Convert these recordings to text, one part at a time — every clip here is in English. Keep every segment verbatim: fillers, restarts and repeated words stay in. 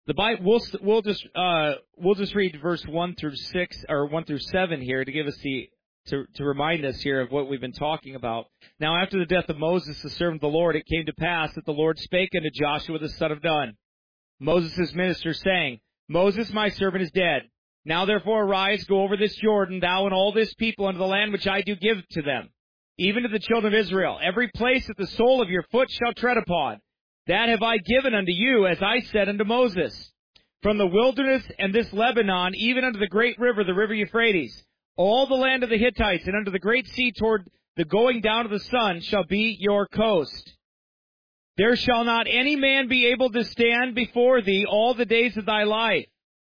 The Bible, we'll we'll just uh, we'll just read verse one through six or one through seven here to give us the to to remind us here of what we've been talking about. Now, after the death of Moses, the servant of the Lord, it came to pass that the Lord spake unto Joshua the son of Nun, Moses' minister, saying, Moses, my servant, is dead. Now therefore arise, go over this Jordan, thou and all this people, unto the land which I do give to them, even to the children of Israel. Every place that the sole of your foot shall tread upon, that have I given unto you, as I said unto Moses. From the wilderness and this Lebanon, even unto the great river, the river Euphrates, all the land of the Hittites, and unto the great sea toward the going down of the sun, shall be your coast. There shall not any man be able to stand before thee all the days of thy life.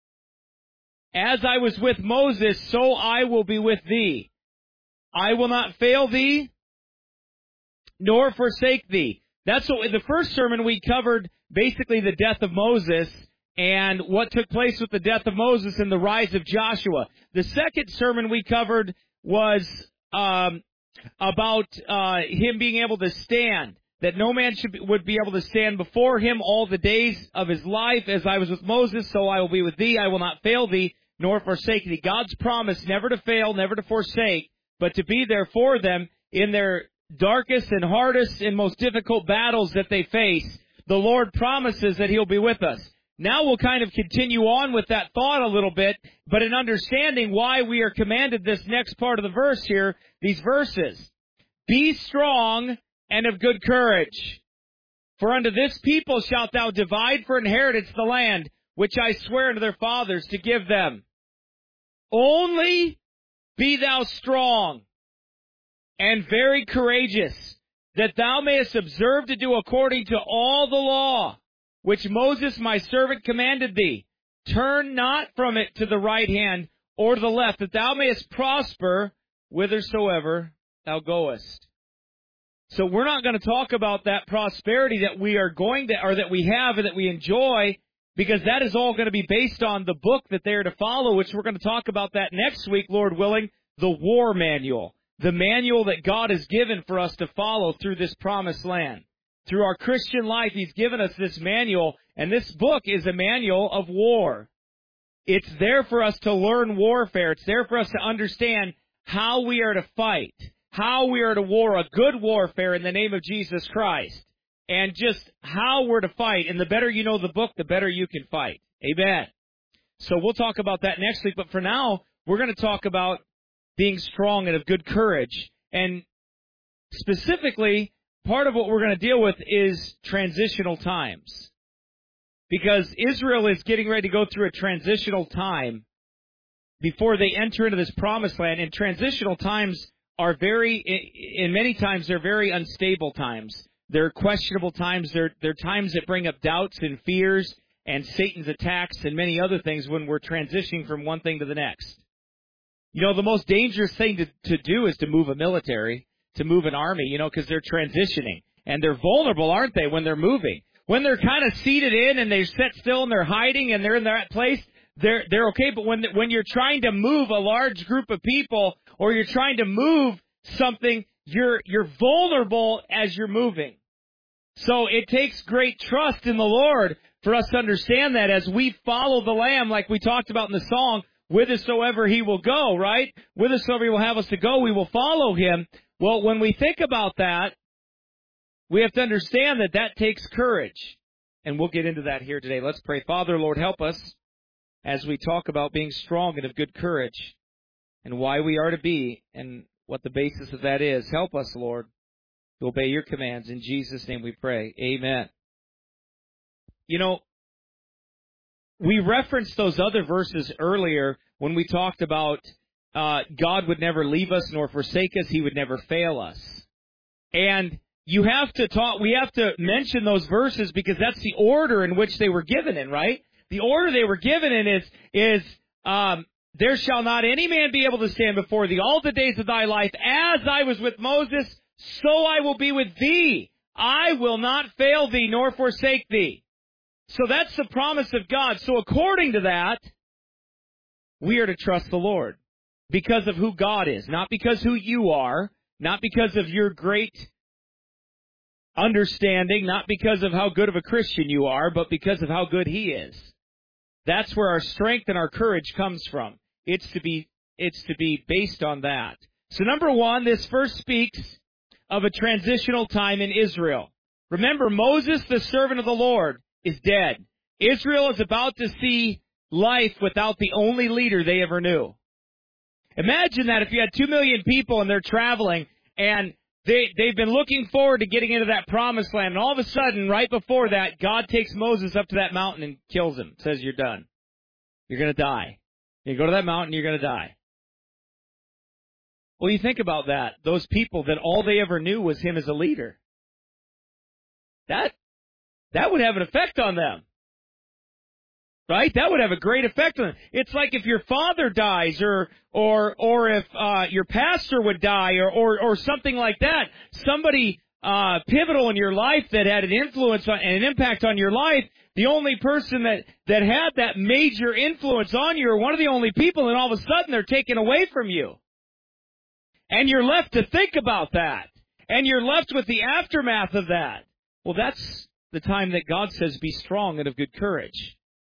As I was with Moses, so I will be with thee. I will not fail thee, nor forsake thee. That's what, in the first sermon we covered basically the death of Moses and what took place with the death of Moses and the rise of Joshua. The second sermon we covered was um, about uh, him being able to stand, that no man should be, would be able to stand before him all the days of his life. As I was with Moses, so I will be with thee. I will not fail thee, nor forsake thee. God's promise never to fail, never to forsake, but to be there for them in their darkest and hardest and most difficult battles that they face. The Lord promises that He'll be with us. Now we'll kind of continue on with that thought a little bit, but in understanding why we are commanded this next part of the verse here, these verses. Be strong and of good courage. For unto this people shalt thou divide for inheritance the land, which I swear unto their fathers to give them. Only be thou strong and very courageous, that thou mayest observe to do according to all the law, which Moses my servant commanded thee. Turn not from it to the right hand or to the left, that thou mayest prosper whithersoever thou goest. So we're not going to talk about that prosperity that we are going to, or that we have and that we enjoy, because that is all going to be based on the book that they are to follow, which we're going to talk about that next week, Lord willing, the war manual. The manual that God has given for us to follow through this promised land. Through our Christian life, He's given us this manual, and this book is a manual of war. It's there for us to learn warfare. It's there for us to understand how we are to fight, how we are to war a good warfare in the name of Jesus Christ, and just how we're to fight. And the better you know the book, the better you can fight. Amen. So we'll talk about that next week, but for now, we're going to talk about being strong and of good courage. And specifically, part of what we're going to deal with is transitional times. Because Israel is getting ready to go through a transitional time before they enter into this promised land. And transitional times are very, in many times, they're very unstable times. They're questionable times. They're, they're times that bring up doubts and fears and Satan's attacks and many other things when we're transitioning from one thing to the next. You know, the most dangerous thing to, to do is to move a military, to move an army, you know, because they're transitioning. And they're vulnerable, aren't they, when they're moving? When they're kind of seated in and they're set still and they're hiding and they're in that place, they're they're okay. But when when you're trying to move a large group of people or you're trying to move something, you're you're vulnerable as you're moving. So it takes great trust in the Lord for us to understand that as we follow the Lamb, like we talked about in the song, whithersoever He will go, right? Whithersoever He will have us to go, we will follow Him. Well, when we think about that, we have to understand that that takes courage. And we'll get into that here today. Let's pray. Father, Lord, help us as we talk about being strong and of good courage and why we are to be and what the basis of that is. Help us, Lord, to obey Your commands. In Jesus' name we pray. Amen. You know, we referenced those other verses earlier when we talked about uh, God would never leave us nor forsake us. He would never fail us. And you have to talk, we have to mention those verses because that's the order in which they were given in, right? The order they were given in is, is um, there shall not any man be able to stand before thee all the days of thy life. As I was with Moses, so I will be with thee. I will not fail thee nor forsake thee. So that's the promise of God. So according to that, we are to trust the Lord because of who God is, not because who you are, not because of your great understanding, not because of how good of a Christian you are, but because of how good He is. That's where our strength and our courage comes from. It's to be, it's to be based on that. So number one, this verse speaks of a transitional time in Israel. Remember, Moses, the servant of the Lord, is dead. Israel is about to see life without the only leader they ever knew. Imagine that if you had two million people and they're traveling and they, they've been looking forward to getting into that promised land, and all of a sudden, right before that, God takes Moses up to that mountain and kills him, says you're done. You're going to die. You go to that mountain, you're going to die. Well, you think about that. Those people that all they ever knew was him as a leader. That, that would have an effect on them. Right? That would have a great effect on them. It's like if your father dies, or or or if uh, your pastor would die, or, or or something like that. Somebody uh, pivotal in your life that had an influence on, and an impact on your life. The only person that that had that major influence on you, or one of the only people, and all of a sudden they're taken away from you, and you're left to think about that, and you're left with the aftermath of that. Well, that's the time that God says, "Be strong and of good courage."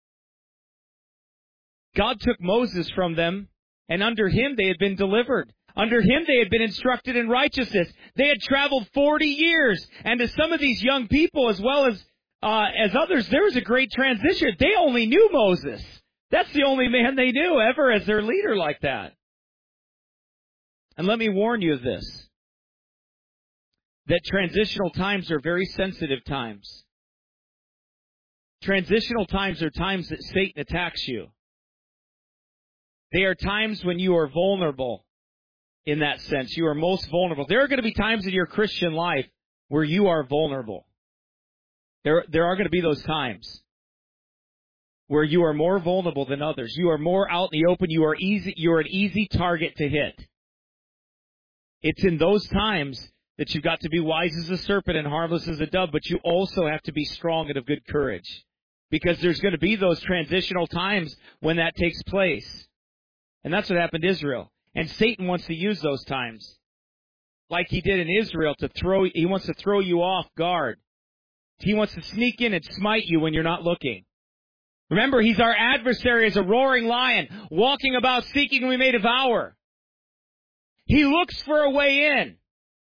God took Moses from them, and under him they had been delivered. Under him they had been instructed in righteousness. They had traveled forty years. And to some of these young people, as well as uh, as others, there was a great transition. They only knew Moses. That's the only man they knew ever as their leader like that. And let me warn you of this, that transitional times are very sensitive times. Transitional times are times that Satan attacks you. They are times when you are vulnerable in that sense. You are most vulnerable. There are going to be times in your Christian life where you are vulnerable. There, there are going to be those times where you are more vulnerable than others. You are more out in the open. You are easy. You are an easy target to hit. It's in those times that you've got to be wise as a serpent and harmless as a dove, but you also have to be strong and of good courage, because there's going to be those transitional times when that takes place. And that's what happened to Israel. And Satan wants to use those times, like he did in Israel, to throw. He wants to throw you off guard. He wants to sneak in and smite you when you're not looking. Remember, he's our adversary as a roaring lion, walking about seeking whom we may devour. He looks for a way in.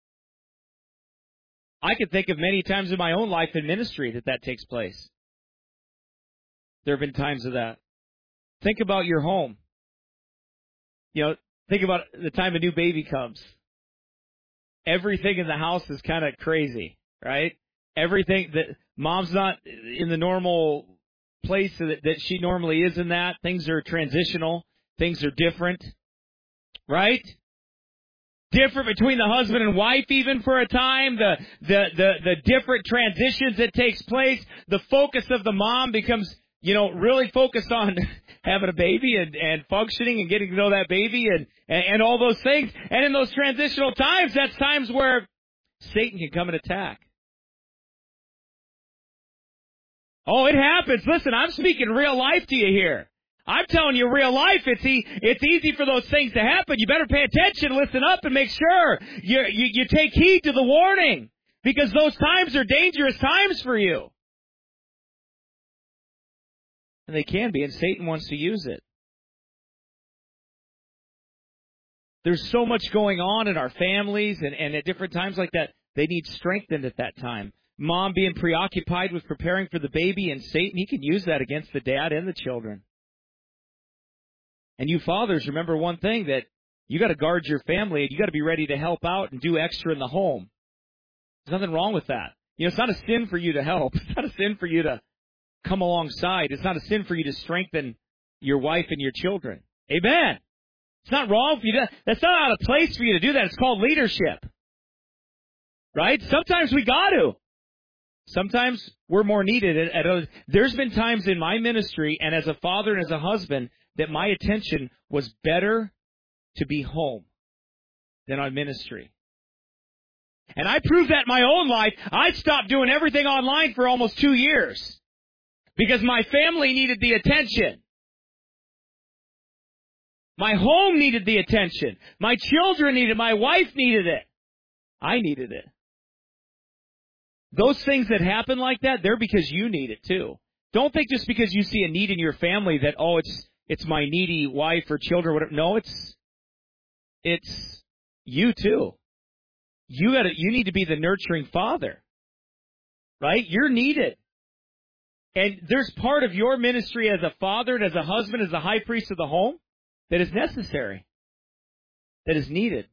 I can think of many times in my own life in ministry that that takes place. There have been times of that. Think about your home. You know, think about the time a new baby comes. Everything in the house is kind of crazy, right? Everything that mom's not in the normal place that, that she normally is in that. Things are transitional. Things are different, right? Different between the husband and wife, even for a time. The, the, the, the different transitions that takes place. The focus of the mom becomes, you know, really focused on having a baby and, and functioning and getting to know that baby and, and, and all those things. And in those transitional times, that's times where Satan can come and attack. Oh, it happens. Listen, I'm speaking real life to you here. I'm telling you real life. It's e- it's easy for those things to happen. You better pay attention, listen up, and make sure you, you, you take heed to the warning, because those times are dangerous times for you. And they can be, and Satan wants to use it. There's so much going on in our families, and, and at different times like that, they need strengthened at that time. Mom being preoccupied with preparing for the baby, and Satan, he can use that against the dad and the children. And you fathers, remember one thing, that you got to guard your family, and you got to be ready to help out and do extra in the home. There's nothing wrong with that. You know, it's not a sin for you to help. It's not a sin for you to come alongside. It's not a sin for you to strengthen your wife and your children. Amen. It's not wrong for you to, that's not out of place for you to do that. It's called leadership. Right? Sometimes we got to. Sometimes we're more needed at, at others. There's been times in my ministry and as a father and as a husband that my attention was better to be home than on ministry. And I proved that in my own life. I stopped doing everything online for almost two years because my family needed the attention. My home needed the attention. My children needed it. My wife needed it. I needed it. Those things that happen like that, they're because you need it too. Don't think just because you see a need in your family that, oh, it's it's my needy wife or children or whatever. No, it's it's you too. You got to you need to be the nurturing father. Right? You're needed. And there's part of your ministry as a father and as a husband, as a high priest of the home, that is necessary, that is needed.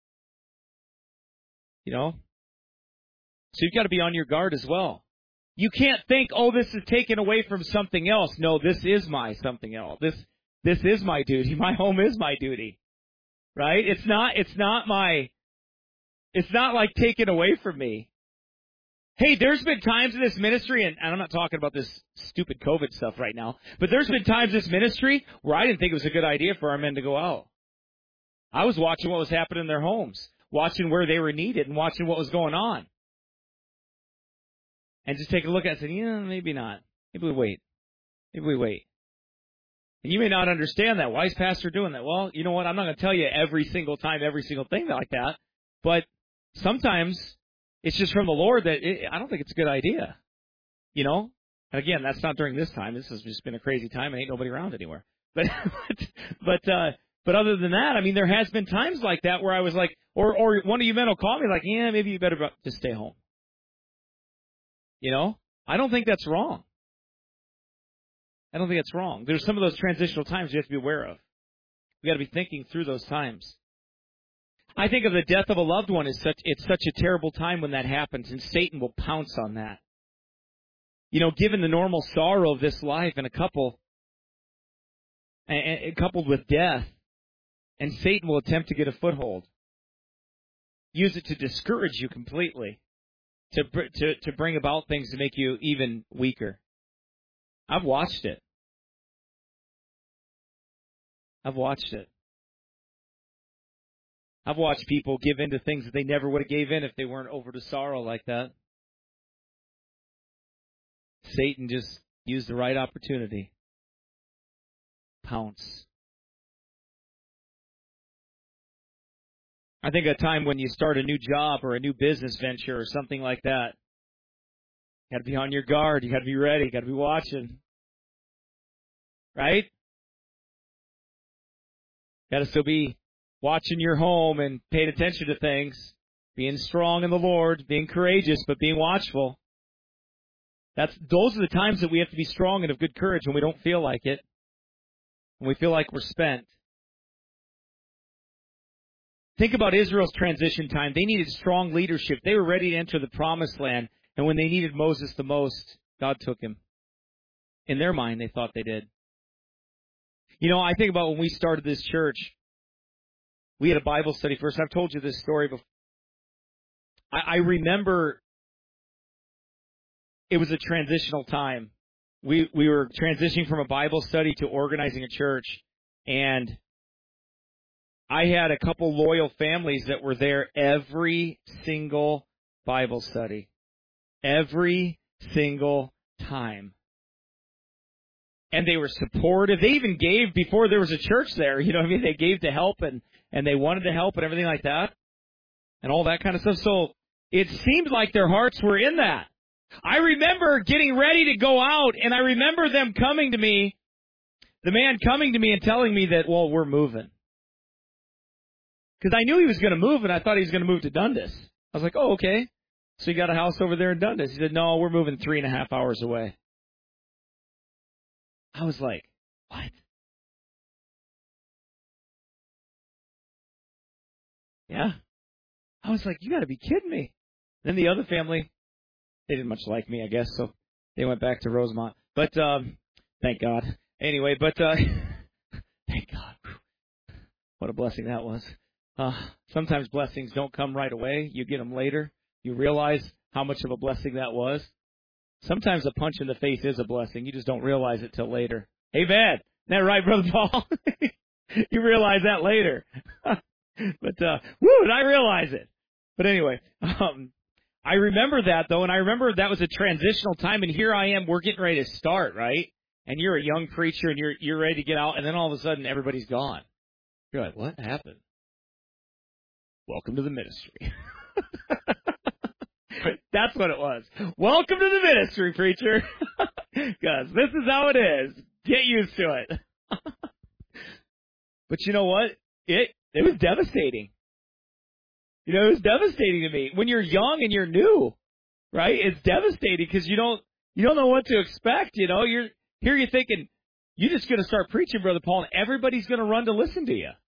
You know? So you've got to be on your guard as well. You can't think, oh, this is taken away from something else. No, this is my something else. This this is my duty. My home is my duty. Right? It's not it's not my it's not like taken away from me. Hey, there's been times in this ministry, and I'm not talking about this stupid COVID stuff right now, but there's been times in this ministry where I didn't think it was a good idea for our men to go out. I was watching what was happening in their homes, watching where they were needed, and watching what was going on. And just take a look at it and say, yeah, maybe not. Maybe we wait. Maybe we wait. And you may not understand that. Why is Pastor doing that? Well, you know what? I'm not going to tell you every single time, every single thing like that. But sometimes it's just from the Lord that it, I don't think it's a good idea. You know? And again, that's not during this time. This has just been a crazy time and ain't nobody around anywhere. But but but, uh, but other than that, I mean, there has been times like that where I was like, or or one of you men will call me like, yeah, maybe you better just stay home. You know? I don't think that's wrong. I don't think it's wrong. There's some of those transitional times you have to be aware of. We got to be thinking through those times. I think of the death of a loved one as such, it's such a terrible time when that happens, and Satan will pounce on that. You know, given the normal sorrow of this life and a couple, and, and coupled with death, and Satan will attempt to get a foothold. Use it to discourage you completely, to to to bring about things to make you even weaker. I've watched it. I've watched it. I've watched people give in to things that they never would have gave in if they weren't over to sorrow like that. Satan just used the right opportunity. Pounce. I think a time when you start a new job or a new business venture or something like that, you got to be on your guard. You got to be ready. You got to be watching. Right? Got to still be watching your home and paying attention to things, being strong in the Lord, being courageous, but being watchful. That's those are the times that we have to be strong and of good courage when we don't feel like it, when we feel like we're spent. Think about Israel's transition time. They needed strong leadership. They were ready to enter the promised land, and when they needed Moses the most, God took him. In their mind, they thought they did. You know, I think about when we started this church. We had a Bible study first. I've told you this story before. I, I remember it was a transitional time. We we were transitioning from a Bible study to organizing a church, and I had a couple loyal families that were there every single Bible study, every single time. And they were supportive. They even gave before there was a church there. You know what I mean? They gave to help, and, and they wanted to help and everything like that. And all that kind of stuff. So it seemed like their hearts were in that. I remember getting ready to go out, and I remember them coming to me, the man coming to me and telling me that, well, we're moving. Because I knew he was going to move, and I thought he was going to move to Dundas. I was like, oh, okay. So you got a house over there in Dundas? He said, no, we're moving three and a half hours away. I was like, what? Yeah. I was like, you got to be kidding me. Then the other family, they didn't much like me, I guess, so they went back to Rosemont. But um, thank God. Anyway, but uh, thank God. What a blessing that was. Uh, sometimes blessings don't come right away. You get them later. You realize how much of a blessing that was. Sometimes a punch in the face is a blessing. You just don't realize it till later. Amen. Isn't that right, Brother Paul? You realize that later. But, uh, woo, did I realize it? But anyway, um, I remember that, though, and I remember that was a transitional time, and here I am, we're getting ready to start, right? And you're a young preacher, and you're you're ready to get out, and then all of a sudden, everybody's gone. You're like, what happened? Welcome to the ministry. That's what it was. Welcome to the ministry, preacher. Because this is how it is. Get used to it. But you know what? It it was devastating. You know, it was devastating to me. When you're young and you're new, right? It's devastating because you don't you don't know what to expect. You know, you're here. You're thinking you're just going to start preaching, Brother Paul, and everybody's going to run to listen to you.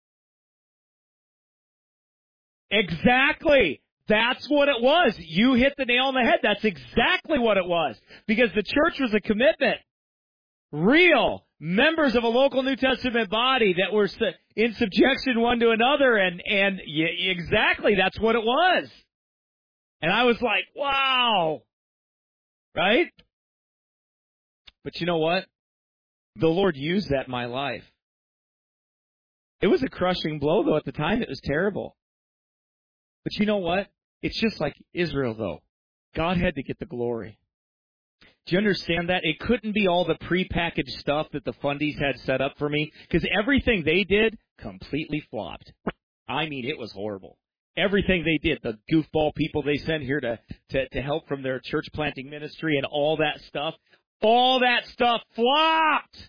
Exactly. That's what it was. You hit the nail on the head. That's exactly what it was. Because the church was a commitment. Real members of a local New Testament body that were in subjection one to another. And, and yeah, exactly, that's what it was. And I was like, wow. Right? But you know what? The Lord used that in my life. It was a crushing blow, though. At the time, it was terrible. But you know what? It's just like Israel, though. God had to get the glory. Do you understand that? It couldn't be all the prepackaged stuff that the fundies had set up for me, because everything they did completely flopped. I mean, it was horrible. Everything they did, the goofball people they sent here to, to, to help from their church planting ministry and all that stuff, all that stuff flopped.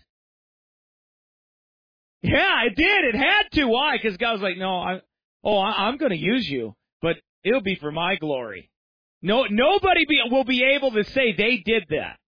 Yeah, it did. It had to. Why? Because God was like, no, I, oh, I, I'm going to use you, but it'll be for my glory. No, nobody be, will be able to say they did that.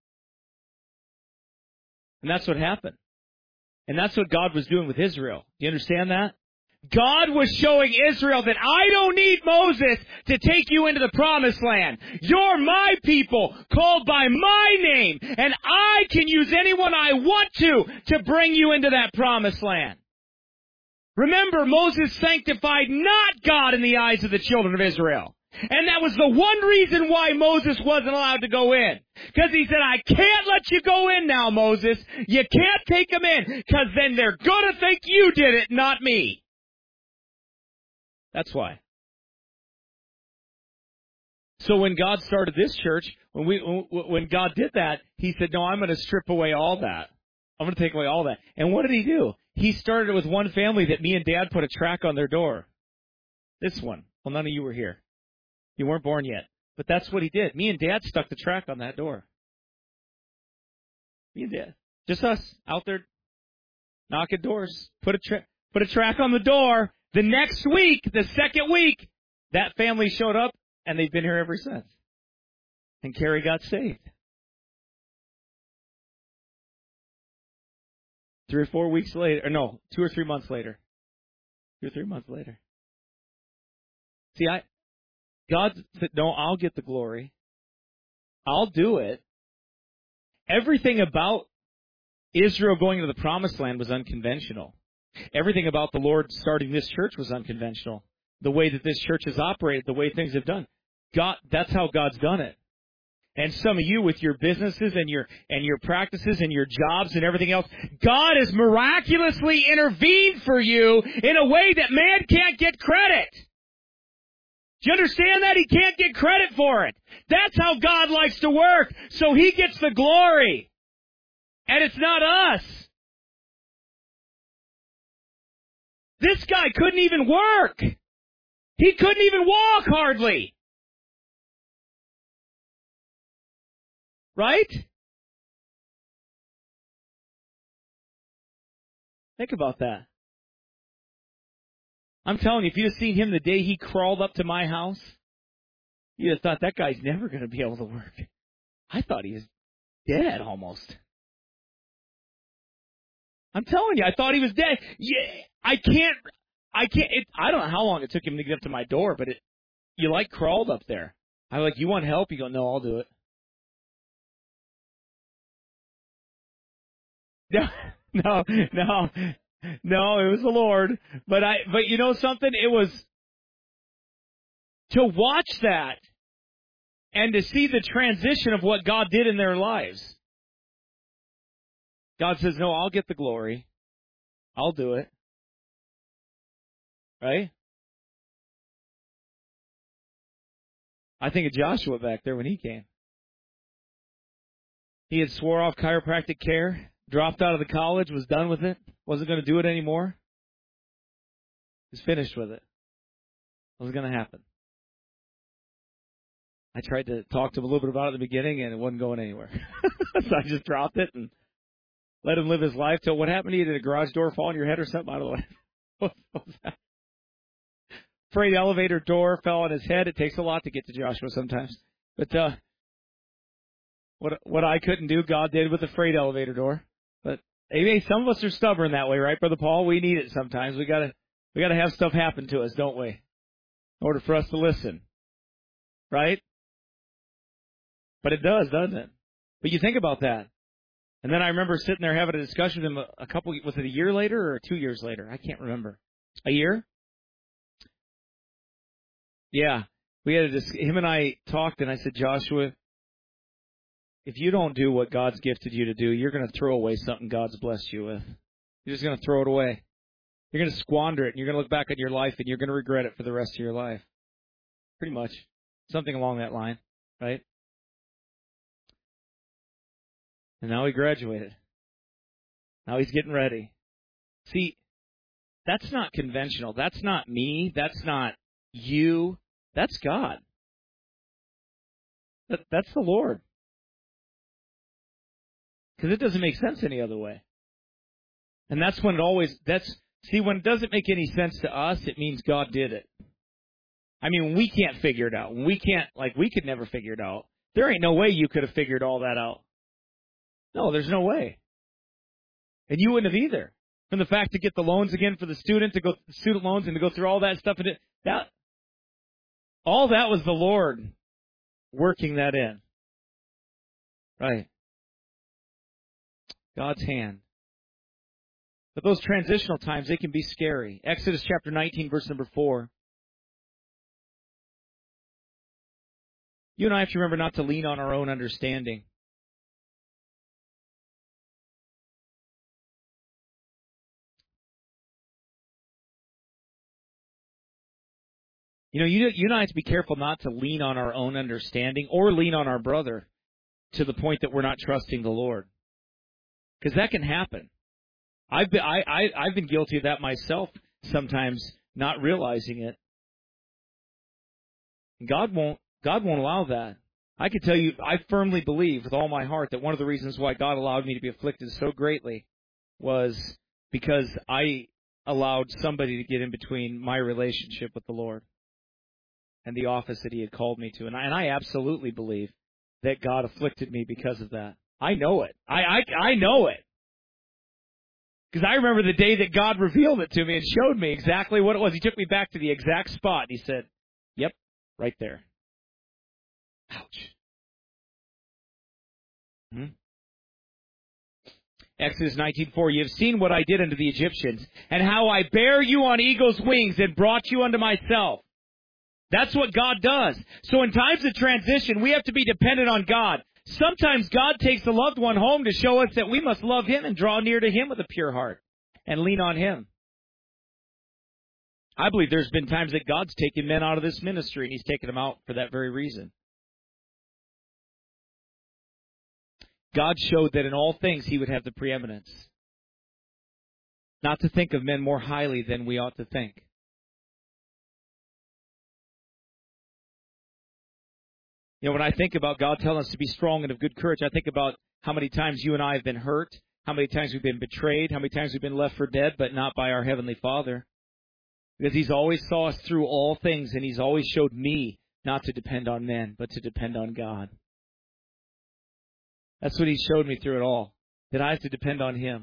And that's what happened. And that's what God was doing with Israel. Do you understand that? God was showing Israel that I don't need Moses to take you into the promised land. You're my people, called by my name, and I can use anyone I want to to bring you into that promised land. Remember, Moses sanctified not God in the eyes of the children of Israel. And that was the one reason why Moses wasn't allowed to go in. Because he said, I can't let you go in now, Moses. You can't take them in, because then they're going to think you did it, not me. That's why. So when God started this church, when we when God did that, he said, no, I'm going to strip away all that. I'm going to take away all that. And what did he do? He started it with one family that me and Dad put a track on their door. This one. Well, none of you were here. You weren't born yet. But that's what he did. Me and Dad stuck the track on that door. Me and Dad. Just us out there knocking doors. Put a, tra- put a track on the door. The next week, the second week, that family showed up, and they've been here ever since. And Carrie got saved. Three or four weeks later, or no, two or three months later. Two or three months later. See, I, God said, no, I'll get the glory. I'll do it. Everything about Israel going to the promised land was unconventional. Everything about the Lord starting this church was unconventional. The way that this church has operated, the way things have done. God, that's how God's done it. And some of you with your businesses and your and your practices and your jobs and everything else, God has miraculously intervened for you in a way that man can't get credit. Do you understand that? He can't get credit for it. That's how God likes to work. So he gets the glory. And it's not us. This guy couldn't even work. He couldn't even walk hardly. Right? Think about that. I'm telling you, if you'd have seen him the day he crawled up to my house, you'd have thought that guy's never going to be able to work. I thought he was dead almost. I'm telling you, I thought he was dead. Yeah, I can't, I can't, it, I don't know how long it took him to get up to my door, but it, you like crawled up there. I'm like, you want help? You go, no, I'll do it. No, no, no, no, it was the Lord. But I, but you know something? It was to watch that and to see the transition of what God did in their lives. God says, no, I'll get the glory. I'll do it. Right? I think of Joshua back there when he came. He had swore off chiropractic care, dropped out of the college, was done with it, wasn't going to do it anymore. He was finished with it. What was going to happen? I tried to talk to him a little bit about it at the beginning, and it wasn't going anywhere. So I just dropped it and let him live his life. Till what happened to you? Did a garage door fall on your head or something? I don't know. What was that? Freight elevator door fell on his head. It takes a lot to get to Joshua sometimes. But uh, what what I couldn't do, God did with the freight elevator door. But hey, some of us are stubborn that way, right, Brother Paul? We need it sometimes. We gotta we gotta have stuff happen to us, don't we? In order for us to listen, right? But it does, doesn't it? But you think about that. And then I remember sitting there having a discussion with him a, a couple, was it a year later or two years later? I can't remember. A year? Yeah. We had a dis- him and I talked, and I said, Joshua, if you don't do what God's gifted you to do, you're going to throw away something God's blessed you with. You're just going to throw it away. You're going to squander it, and you're going to look back at your life, and you're going to regret it for the rest of your life. Pretty much. Something along that line, right? And now he graduated. Now he's getting ready. See, that's not conventional. That's not me. That's not you. That's God. That, that's the Lord. Because it doesn't make sense any other way. And that's when it always, that's, see, when it doesn't make any sense to us, it means God did it. I mean, we can't figure it out. We can't, like, we could never figure it out. There ain't no way you could have figured all that out. No, there's no way. And you wouldn't have either. From the fact to get the loans again for the student, to go student loans and to go through all that stuff, and it, that, all that was the Lord working that in. Right. God's hand. But those transitional times, they can be scary. Exodus chapter nineteen, verse number four. You and I have to remember not to lean on our own understanding. You know, you, you and I have to be careful not to lean on our own understanding or lean on our brother to the point that we're not trusting the Lord. Because that can happen. I've been, I, I, I've been guilty of that myself sometimes, not realizing it. God won't, God won't allow that. I can tell you, I firmly believe with all my heart that one of the reasons why God allowed me to be afflicted so greatly was because I allowed somebody to get in between my relationship with the Lord and the office that He had called me to. And I, and I absolutely believe that God afflicted me because of that. I know it. I, I, I know it. Because I remember the day that God revealed it to me and showed me exactly what it was. He took me back to the exact spot. And He said, yep, right there. Ouch. Hmm? Exodus nineteen four, you have seen what I did unto the Egyptians, and how I bare you on eagle's wings and brought you unto myself. That's what God does. So in times of transition, we have to be dependent on God. Sometimes God takes a loved one home to show us that we must love Him and draw near to Him with a pure heart and lean on Him. I believe there's been times that God's taken men out of this ministry, and He's taken them out for that very reason. God showed that in all things He would have the preeminence. Not to think of men more highly than we ought to think. You know, when I think about God telling us to be strong and of good courage, I think about how many times you and I have been hurt, how many times we've been betrayed, how many times we've been left for dead, but not by our Heavenly Father. Because He's always saw us through all things, and He's always showed me not to depend on men, but to depend on God. That's what He showed me through it all, that I have to depend on Him.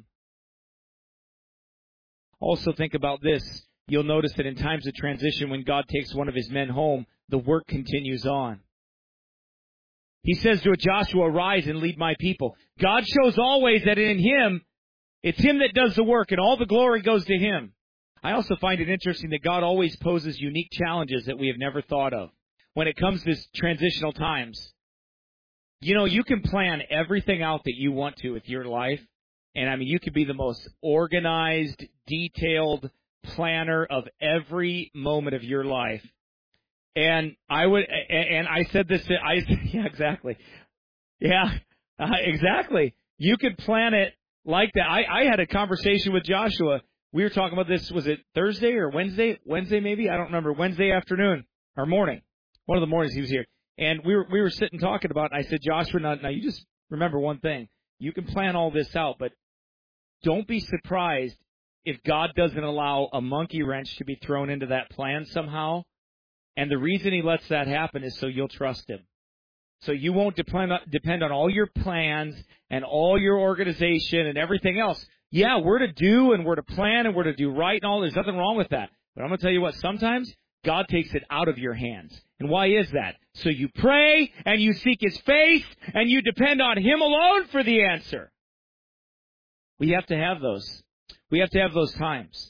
Also think about this. You'll notice that in times of transition, when God takes one of His men home, the work continues on. He says to Joshua, "Rise and lead my people." God shows always that in Him, it's Him that does the work, and all the glory goes to Him. I also find it interesting that God always poses unique challenges that we have never thought of when it comes to transitional times. You know, you can plan everything out that you want to with your life, and I mean, you could be the most organized, detailed planner of every moment of your life. And I would, and I said this, I, yeah, exactly. Yeah, uh, exactly. You could plan it like that. I, I had a conversation with Joshua. We were talking about this, was it Thursday or Wednesday? Wednesday maybe? I don't remember. Wednesday afternoon or morning. One of the mornings he was here. And we were we were sitting talking about it, and I said, Joshua, now, now you just remember one thing. You can plan all this out, but don't be surprised if God doesn't allow a monkey wrench to be thrown into that plan somehow. And the reason he lets that happen is so you'll trust him. So you won't depend on, depend on all your plans and all your organization and everything else. Yeah, we're to do and we're to plan and we're to do right and all. There's nothing wrong with that. But I'm going to tell you what, sometimes God takes it out of your hands. And why is that? So you pray and you seek his face and you depend on him alone for the answer. We have to have those. We have to have those times.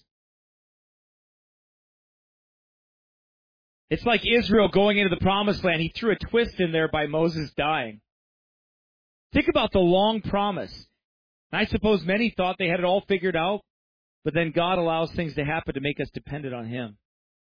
It's like Israel going into the promised land. He threw a twist in there by Moses dying. Think about the long promise. And I suppose many thought they had it all figured out, but then God allows things to happen to make us dependent on him.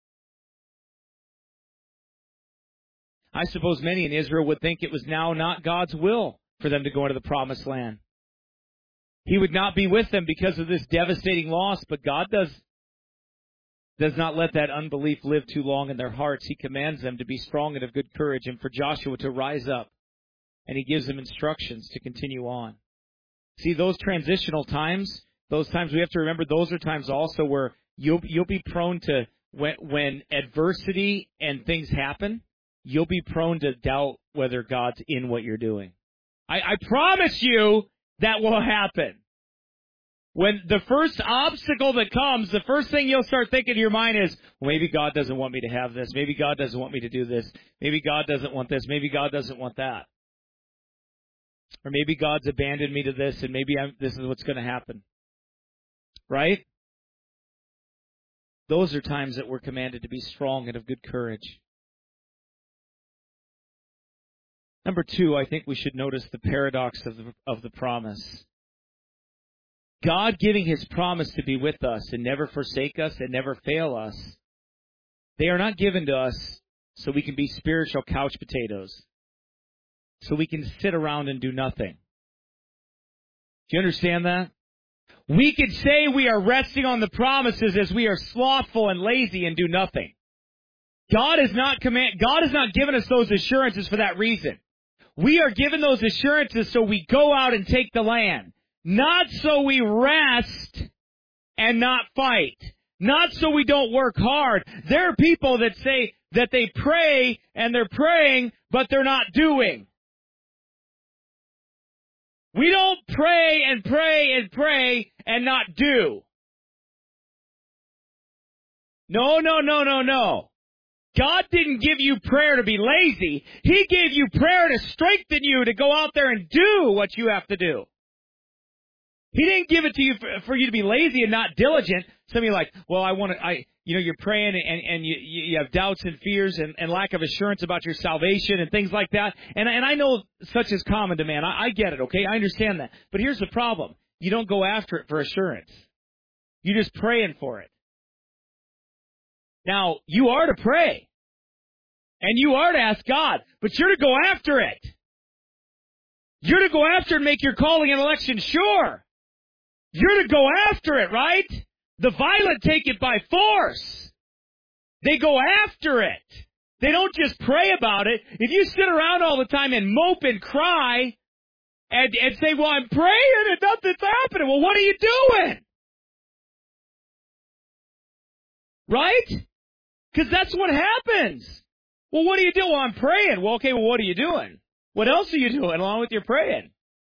I suppose many in Israel would think it was now not God's will for them to go into the promised land. He would not be with them because of this devastating loss, but God does does not let that unbelief live too long in their hearts. He commands them to be strong and of good courage and for Joshua to rise up. And he gives them instructions to continue on. See, those transitional times, those times we have to remember, those are times also where you'll, you'll be prone to, when, when adversity and things happen, you'll be prone to doubt whether God's in what you're doing. I, I promise you that will happen. When the first obstacle that comes, the first thing you'll start thinking in your mind is, well, maybe God doesn't want me to have this. Maybe God doesn't want me to do this. Maybe God doesn't want this. Maybe God doesn't want that. Or maybe God's abandoned me to this, and maybe I'm, this is what's going to happen. Right? Those are times that we're commanded to be strong and of good courage. Number two, I think we should notice the paradox of the, of the promise. God giving his promise to be with us and never forsake us and never fail us, they are not given to us so we can be spiritual couch potatoes, so we can sit around and do nothing. Do you understand that? We could say we are resting on the promises as we are slothful and lazy and do nothing. God is not command, God has not given us those assurances for that reason. We are given those assurances so we go out and take the land. Not so we rest and not fight. Not so we don't work hard. There are people that say that they pray and they're praying, but they're not doing. We don't pray and pray and pray and not do. No, no, no, no, no. God didn't give you prayer to be lazy. He gave you prayer to strengthen you to go out there and do what you have to do. He didn't give it to you for, for you to be lazy and not diligent. Some of you are like, well, I want to, I, you know, you're praying and, and you, you have doubts and fears and, and lack of assurance about your salvation and things like that. And, and I know such is common to man. I, I get it, okay? I understand that. But here's the problem. You don't go after it for assurance. You're just praying for it. Now, you are to pray. And you are to ask God. But you're to go after it. You're to go after and make your calling and election sure. You're to go after it, right? The violent take it by force. They go after it. They don't just pray about it. If you sit around all the time and mope and cry and, and say, well, I'm praying and nothing's happening. Well, what are you doing? Right? Because that's what happens. Well, what do you do? Well, I'm praying. Well, okay, well, what are you doing? What else are you doing along with your praying?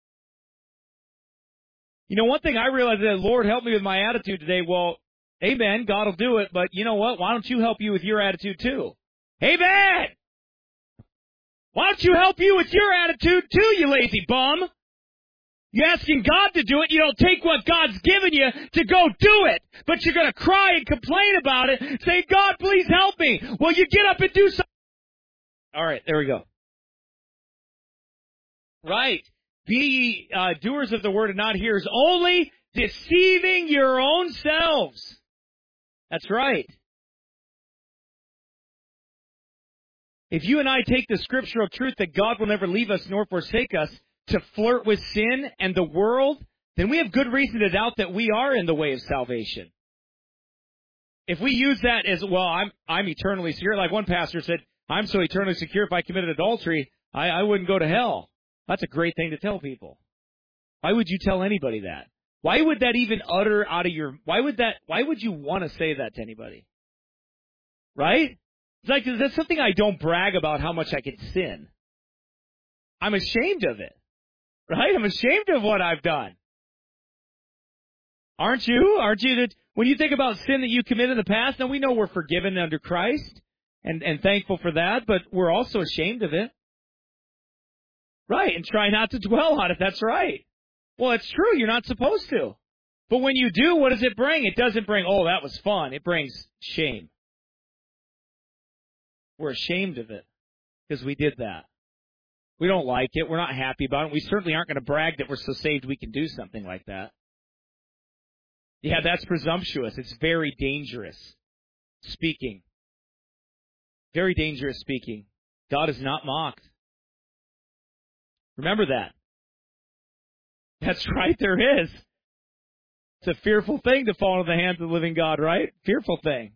You know, one thing I realized that, Lord, help me with my attitude today. Well, amen, God will do it, but you know what? Why don't you help you with your attitude too? Amen! Why don't you help you with your attitude too, you lazy bum? You're asking God to do it. You don't take what God's given you to go do it. But you're going to cry and complain about it. Say, God, please help me. Well, you get up and do something. All right, there we go. Right. Be ye uh, doers of the word and not hearers, only deceiving your own selves. That's right. If you and I take the scriptural truth that God will never leave us nor forsake us to flirt with sin and the world, then we have good reason to doubt that we are in the way of salvation. If we use that as, well, I'm I'm eternally secure, like one pastor said, I'm so eternally secure if I committed adultery, I, I wouldn't go to hell. That's a great thing to tell people. Why would you tell anybody that? Why would that even utter out of your, why would that, why would you want to say that to anybody? Right? It's like, that's something I don't brag about how much I can sin. I'm ashamed of it. Right? I'm ashamed of what I've done. Aren't you? Aren't you? That when you think about sin that you committed in the past, now we know we're forgiven under Christ and, and thankful for that, but we're also ashamed of it. Right, and try not to dwell on it. That's right. Well, it's true. You're not supposed to. But when you do, what does it bring? It doesn't bring, oh, that was fun. It brings shame. We're ashamed of it because we did that. We don't like it. We're not happy about it. We certainly aren't going to brag that we're so saved we can do something like that. Yeah, that's presumptuous. It's very dangerous speaking. Very dangerous speaking. God is not mocked. Remember that. That's right, there is. It's a fearful thing to fall into the hands of the living God, right? Fearful thing.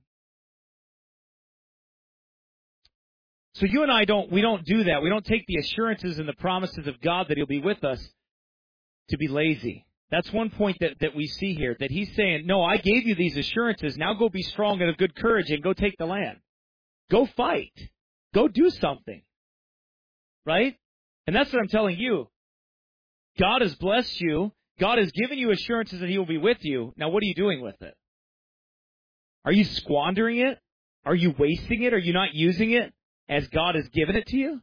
So you and I don't, we don't do that. We don't take the assurances and the promises of God that He'll be with us to be lazy. That's one point that, that we see here, that He's saying, no, I gave you these assurances. Now go be strong and of good courage and go take the land. Go fight. Go do something. Right? And that's what I'm telling you. God has blessed you. God has given you assurances that He will be with you. Now what are you doing with it? Are you squandering it? Are you wasting it? Are you not using it as God has given it to you?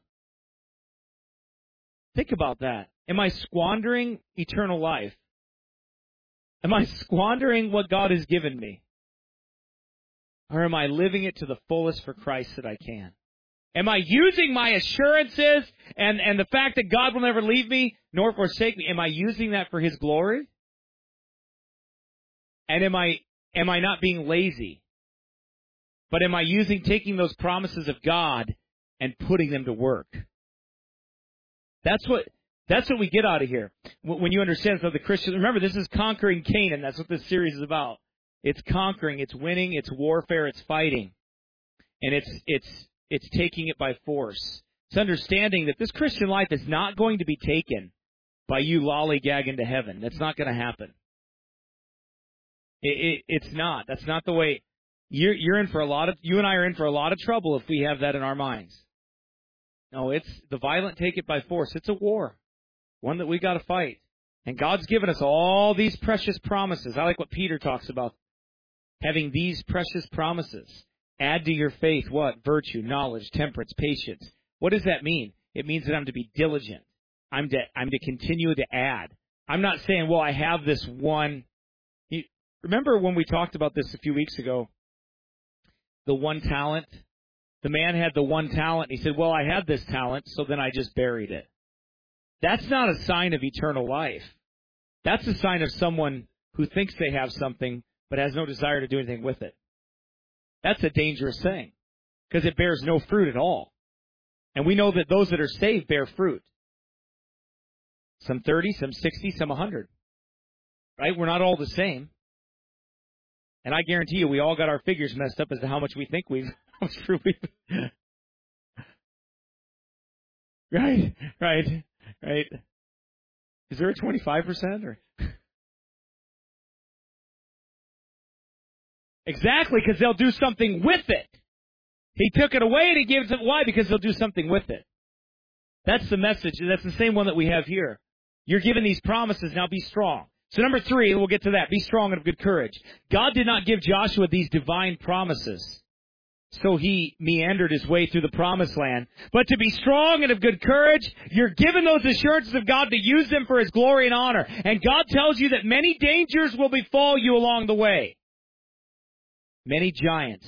Think about that. Am I squandering eternal life? Am I squandering what God has given me? Or am I living it to the fullest for Christ that I can? Am I using my assurances and, and the fact that God will never leave me nor forsake me? Am I using that for His glory? And am I am I not being lazy? But am I using taking those promises of God and putting them to work? That's what that's what we get out of here. When you understand that the Christian, remember, this is conquering Canaan. That's what this series is about. It's conquering, it's winning, it's warfare, it's fighting. And it's it's It's taking it by force. It's understanding that this Christian life is not going to be taken by you lollygagging to heaven. That's not going to happen. It, it, it's not. That's not the way. You're, you're in for a lot of. You and I are in for a lot of trouble if we have that in our minds. No, it's the violent take it by force. It's a war, one that we got to fight. And God's given us all these precious promises. I like what Peter talks about, having these precious promises. Add to your faith what? Virtue, knowledge, temperance, patience. What does that mean? It means that I'm to be diligent. I'm to I'm to continue to add. I'm not saying, well, I have this one. You, remember when we talked about this a few weeks ago? The one talent. The man had the one talent. He said, well, I had this talent, so then I just buried it. That's not a sign of eternal life. That's a sign of someone who thinks they have something but has no desire to do anything with it. That's a dangerous thing because it bears no fruit at all. And we know that those that are saved bear fruit. Some thirty, some sixty, some one hundred. Right? We're not all the same. And I guarantee you we all got our figures messed up as to how much we think we've, how much fruit we've. Right, right, right. Is there a twenty-five percent or? Exactly, because they'll do something with it. He took it away and He gives it. Why? Because they'll do something with it. That's the message. That's the same one that we have here. You're given these promises, now be strong. So number three, and we'll get to that, be strong and of good courage. God did not give Joshua these divine promises, so he meandered his way through the promised land. But to be strong and of good courage, you're given those assurances of God to use them for His glory and honor. And God tells you that many dangers will befall you along the way. Many giants.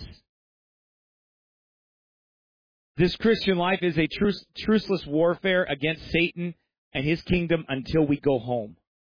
This Christian life is a truce, truceless warfare against Satan and his kingdom until we go home.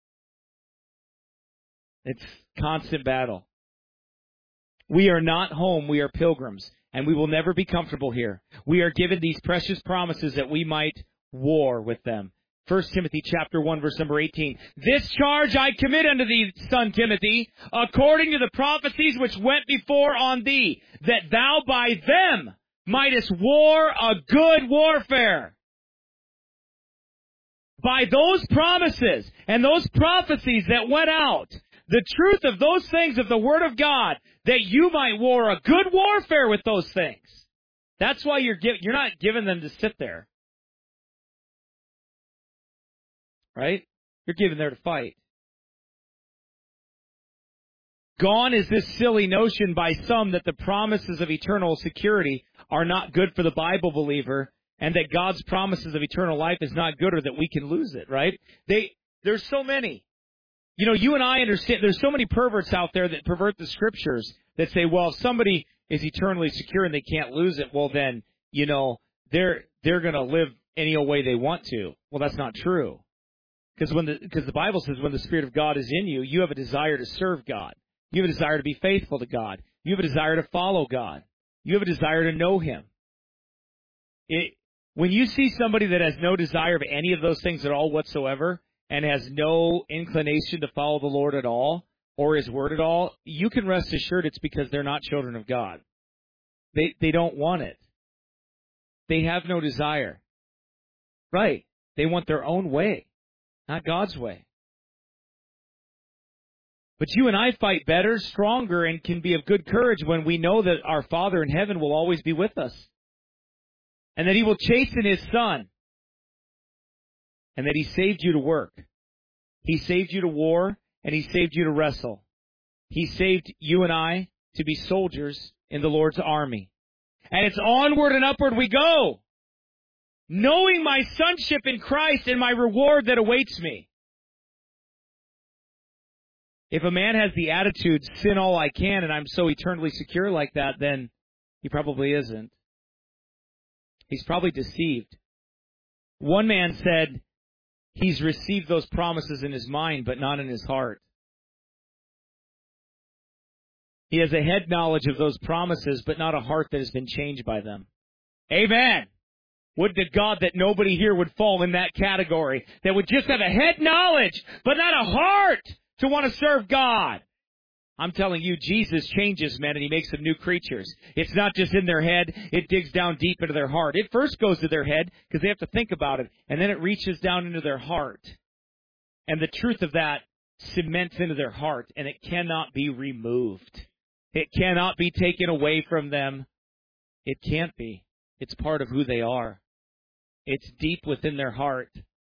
It's constant battle. We are not home, we are pilgrims, and we will never be comfortable here. We are given these precious promises that we might war with them. First Timothy chapter one, verse number eighteen. This charge I commit unto thee, son Timothy, according to the prophecies which went before on thee, that thou by them mightest war a good warfare. By those promises and those prophecies that went out, the truth of those things of the Word of God, that you might war a good warfare with those things. That's why you're give, you're not giving them to sit there. Right? You're given there to fight. Gone is this silly notion by some that the promises of eternal security are not good for the Bible believer, and that God's promises of eternal life is not good, or that we can lose it, right? They, there's so many. You know, you and I understand, there's so many perverts out there that pervert the Scriptures that say, well, if somebody is eternally secure and they can't lose it, well then, you know, they're, they're gonna live any old way they want to. Well, that's not true. Because when the, because the Bible says when the Spirit of God is in you, you have a desire to serve God. You have a desire to be faithful to God. You have a desire to follow God. You have a desire to know Him. It, when you see somebody that has no desire of any of those things at all whatsoever, and has no inclination to follow the Lord at all, or His Word at all, you can rest assured it's because they're not children of God. They, they don't want it. They have no desire. Right. They want their own way, not God's way. But you and I fight better, stronger, and can be of good courage when we know that our Father in heaven will always be with us. And that He will chasten His Son. And that He saved you to work. He saved you to war, and He saved you to wrestle. He saved you and I to be soldiers in the Lord's army. And it's onward and upward we go, knowing my sonship in Christ and my reward that awaits me. If a man has the attitude, sin all I can, and I'm so eternally secure like that, then he probably isn't. He's probably deceived. One man said he's received those promises in his mind, but not in his heart. He has a head knowledge of those promises, but not a heart that has been changed by them. Amen. Would to God that nobody here would fall in that category, that would just have a head knowledge, but not a heart to want to serve God. I'm telling you, Jesus changes men and He makes them new creatures. It's not just in their head, it digs down deep into their heart. It first goes to their head because they have to think about it, and then it reaches down into their heart. And the truth of that cements into their heart, and it cannot be removed. It cannot be taken away from them. It can't be. It's part of who they are. It's deep within their heart.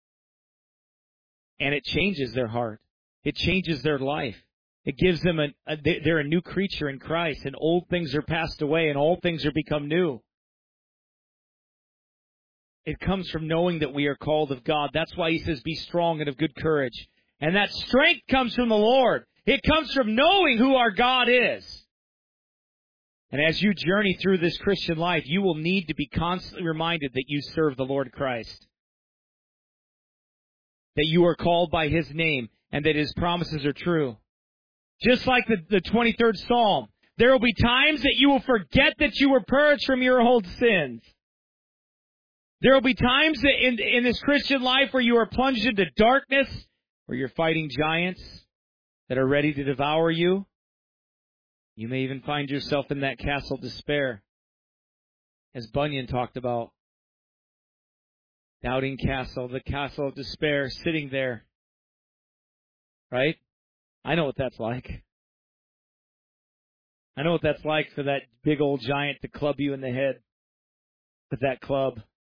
And it changes their heart. It changes their life. It gives them a, a, they're a new creature in Christ, and old things are passed away, and all things are become new. It comes from knowing that we are called of God. That's why He says, be strong and of good courage. And that strength comes from the Lord. It comes from knowing who our God is. And as you journey through this Christian life, you will need to be constantly reminded that you serve the Lord Christ. That you are called by His name, and that His promises are true. Just like the, the twenty-third Psalm, there will be times that you will forget that you were purged from your old sins. There will be times that in, in this Christian life where you are plunged into darkness, where you're fighting giants that are ready to devour you. You may even find yourself in that castle of despair, as Bunyan talked about. Doubting castle, the castle of despair, sitting there. Right? I know what that's like. I know what that's like for that big old giant to club you in the head with that club.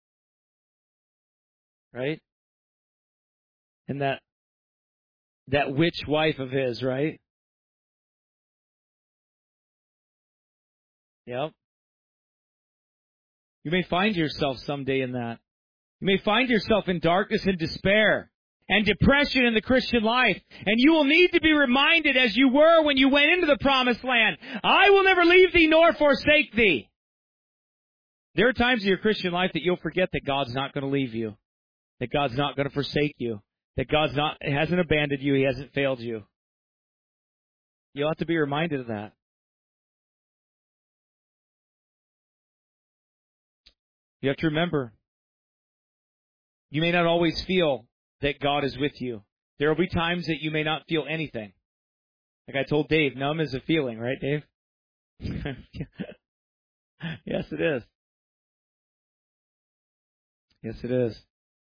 Right? And that that witch wife of his, right? Yep. You may find yourself someday in that. You may find yourself in darkness and despair and depression in the Christian life. And you will need to be reminded, as you were when you went into the promised land, I will never leave thee nor forsake thee. There are times in your Christian life that you'll forget that God's not going to leave you, that God's not going to forsake you, that God's not hasn't abandoned you, He hasn't failed you. You'll have to be reminded of that. You have to remember, you may not always feel that God is with you. There will be times that you may not feel anything. Like I told Dave, numb is a feeling, right, Dave? Yes, it is. Yes, it is.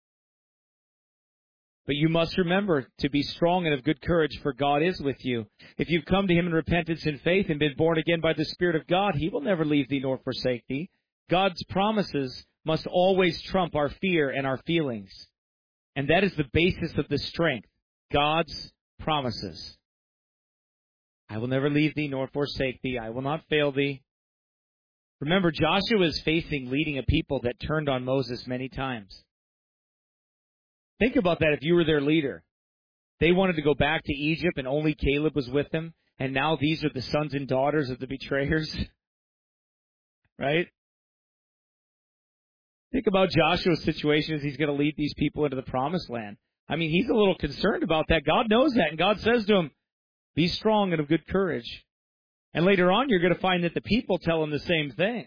But you must remember to be strong and of good courage, for God is with you. If you've come to Him in repentance and faith and been born again by the Spirit of God, He will never leave thee nor forsake thee. God's promises must always trump our fear and our feelings. And that is the basis of the strength. God's promises. I will never leave thee nor forsake thee. I will not fail thee. Remember, Joshua is facing leading a people that turned on Moses many times. Think about that if you were their leader. They wanted to go back to Egypt and only Caleb was with them. And now these are the sons and daughters of the betrayers. Right? Think about Joshua's situation as he's going to lead these people into the promised land. I mean, he's a little concerned about that. God knows that. And God says to him, be strong and of good courage. And later on, you're going to find that the people tell him the same thing.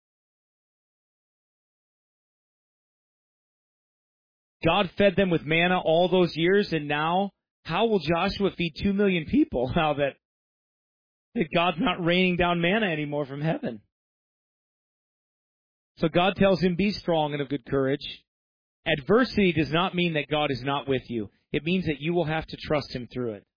God fed them with manna all those years, and now, how will Joshua feed two million people now that, that God's not raining down manna anymore from heaven? So God tells him, be strong and of good courage. Adversity does not mean that God is not with you. It means that you will have to trust Him through it.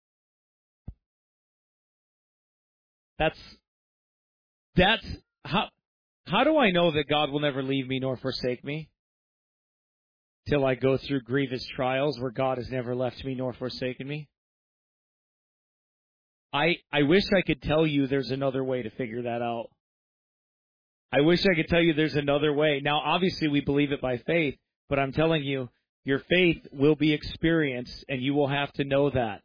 That's, that's, how, how do I know that God will never leave me nor forsake me? Till I go through grievous trials where God has never left me nor forsaken me? I, I wish I could tell you there's another way to figure that out. I wish I could tell you there's another way. Now, obviously, we believe it by faith, but I'm telling you, your faith will be experienced, and you will have to know that.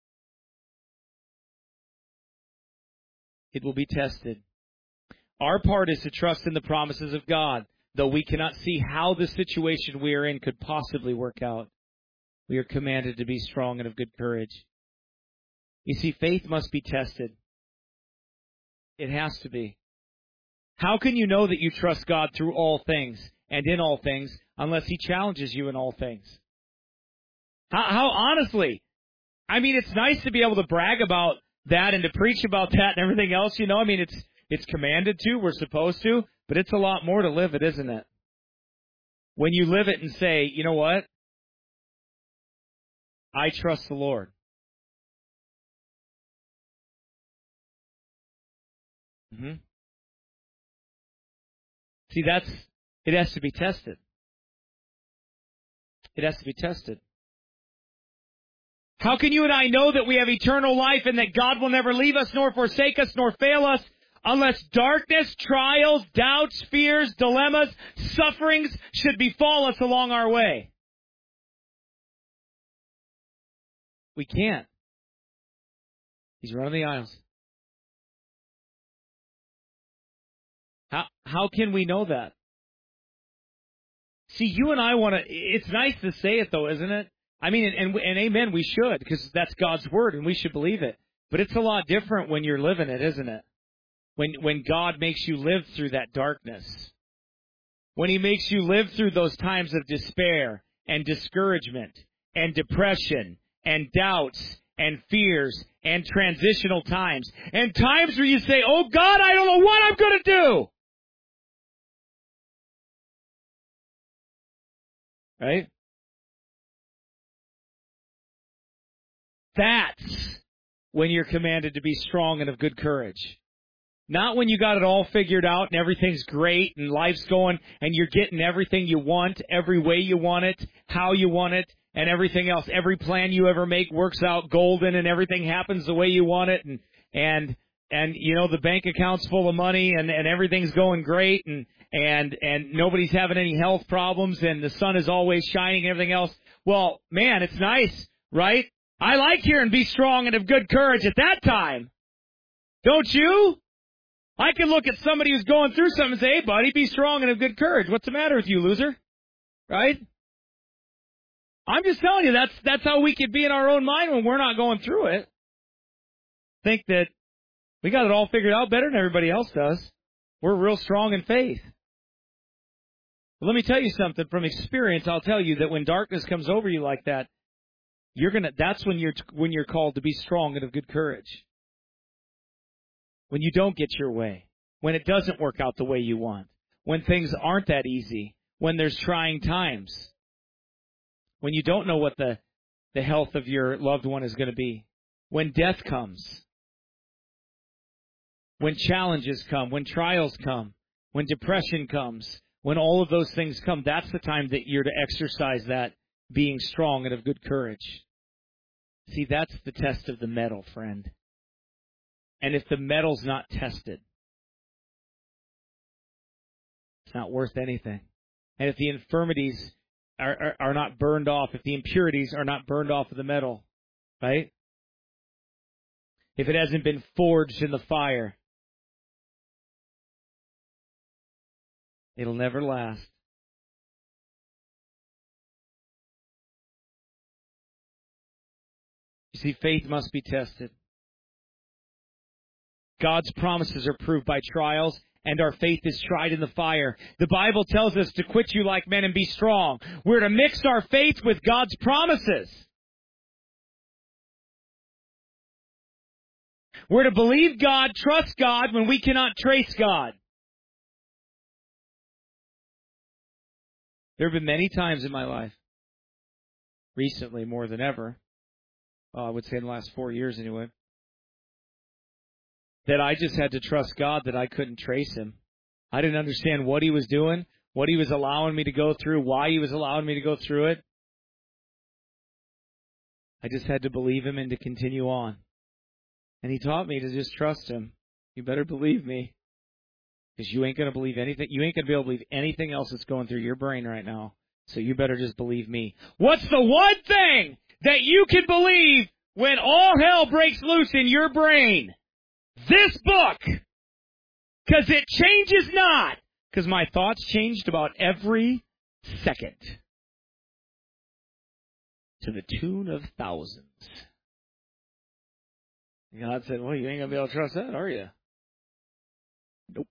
It will be tested. Our part is to trust in the promises of God, though we cannot see how the situation we are in could possibly work out. We are commanded to be strong and of good courage. You see, faith must be tested. It has to be. How can you know that you trust God through all things and in all things unless He challenges you in all things? How, how honestly? I mean, it's nice to be able to brag about that and to preach about that and everything else, you know. I mean, it's it's commanded to, we're supposed to, but it's a lot more to live it, isn't it? When you live it and say, you know what? I trust the Lord. Mm-hmm. See, that's, it has to be tested. It has to be tested. How can you and I know that we have eternal life and that God will never leave us, nor forsake us, nor fail us, unless darkness, trials, doubts, fears, dilemmas, sufferings should befall us along our way? We can't. He's running the aisles. How how can we know that? See, you and I want to, it's nice to say it though, isn't it? I mean, and, and amen, we should, because that's God's word and we should believe it. But it's a lot different when you're living it, isn't it? When when God makes you live through that darkness. When He makes you live through those times of despair and discouragement and depression and doubts and fears and transitional times. And times where you say, oh God, I don't know what I'm going to do. Right? That's when you're commanded to be strong and of good courage. Not when you got it all figured out and everything's great and life's going and you're getting everything you want, every way you want it, how you want it, and everything else. Every plan you ever make works out golden and everything happens the way you want it. And, and, and you know, the bank account's full of money and, and everything's going great and, and, and nobody's having any health problems and the sun is always shining and everything else. Well, man, it's nice, right? I like hearing be strong and of good courage at that time. Don't you? I can look at somebody who's going through something and say, hey, buddy, be strong and of good courage. What's the matter with you, loser? Right? I'm just telling you, that's that's how we could be in our own mind when we're not going through it. Think that we got it all figured out better than everybody else does. We're real strong in faith. But let me tell you something. From experience, I'll tell you that when darkness comes over you like that, you're gonna. That's when you're when you're called to be strong and of good courage. When you don't get your way, when it doesn't work out the way you want, when things aren't that easy, when there's trying times, when you don't know what the, the health of your loved one is going to be, when death comes, when challenges come, when trials come, when depression comes, when all of those things come. That's the time that you're to exercise that being strong and of good courage. See, that's the test of the metal, friend. And if the metal's not tested, it's not worth anything. And if the infirmities are, are, are not burned off, if the impurities are not burned off of the metal, right? If it hasn't been forged in the fire, it'll never last. You see, faith must be tested. God's promises are proved by trials, and our faith is tried in the fire. The Bible tells us to quit you like men and be strong. We're to mix our faith with God's promises. We're to believe God, trust God when we cannot trace God. There have been many times in my life, recently more than ever, uh, I would say in the last four years anyway, that I just had to trust God that I couldn't trace Him. I didn't understand what He was doing, what He was allowing me to go through, why He was allowing me to go through it. I just had to believe Him and to continue on. And He taught me to just trust Him. You better believe me, because you ain't going to believe anything. You ain't going to be able to believe anything else that's going through your brain right now. So you better just believe me. What's the one thing that you can believe when all hell breaks loose in your brain? This book. Because it changes not. Because my thoughts changed about every second. To the tune of thousands. God said, well, you ain't going to be able to trust that, are you? Nope.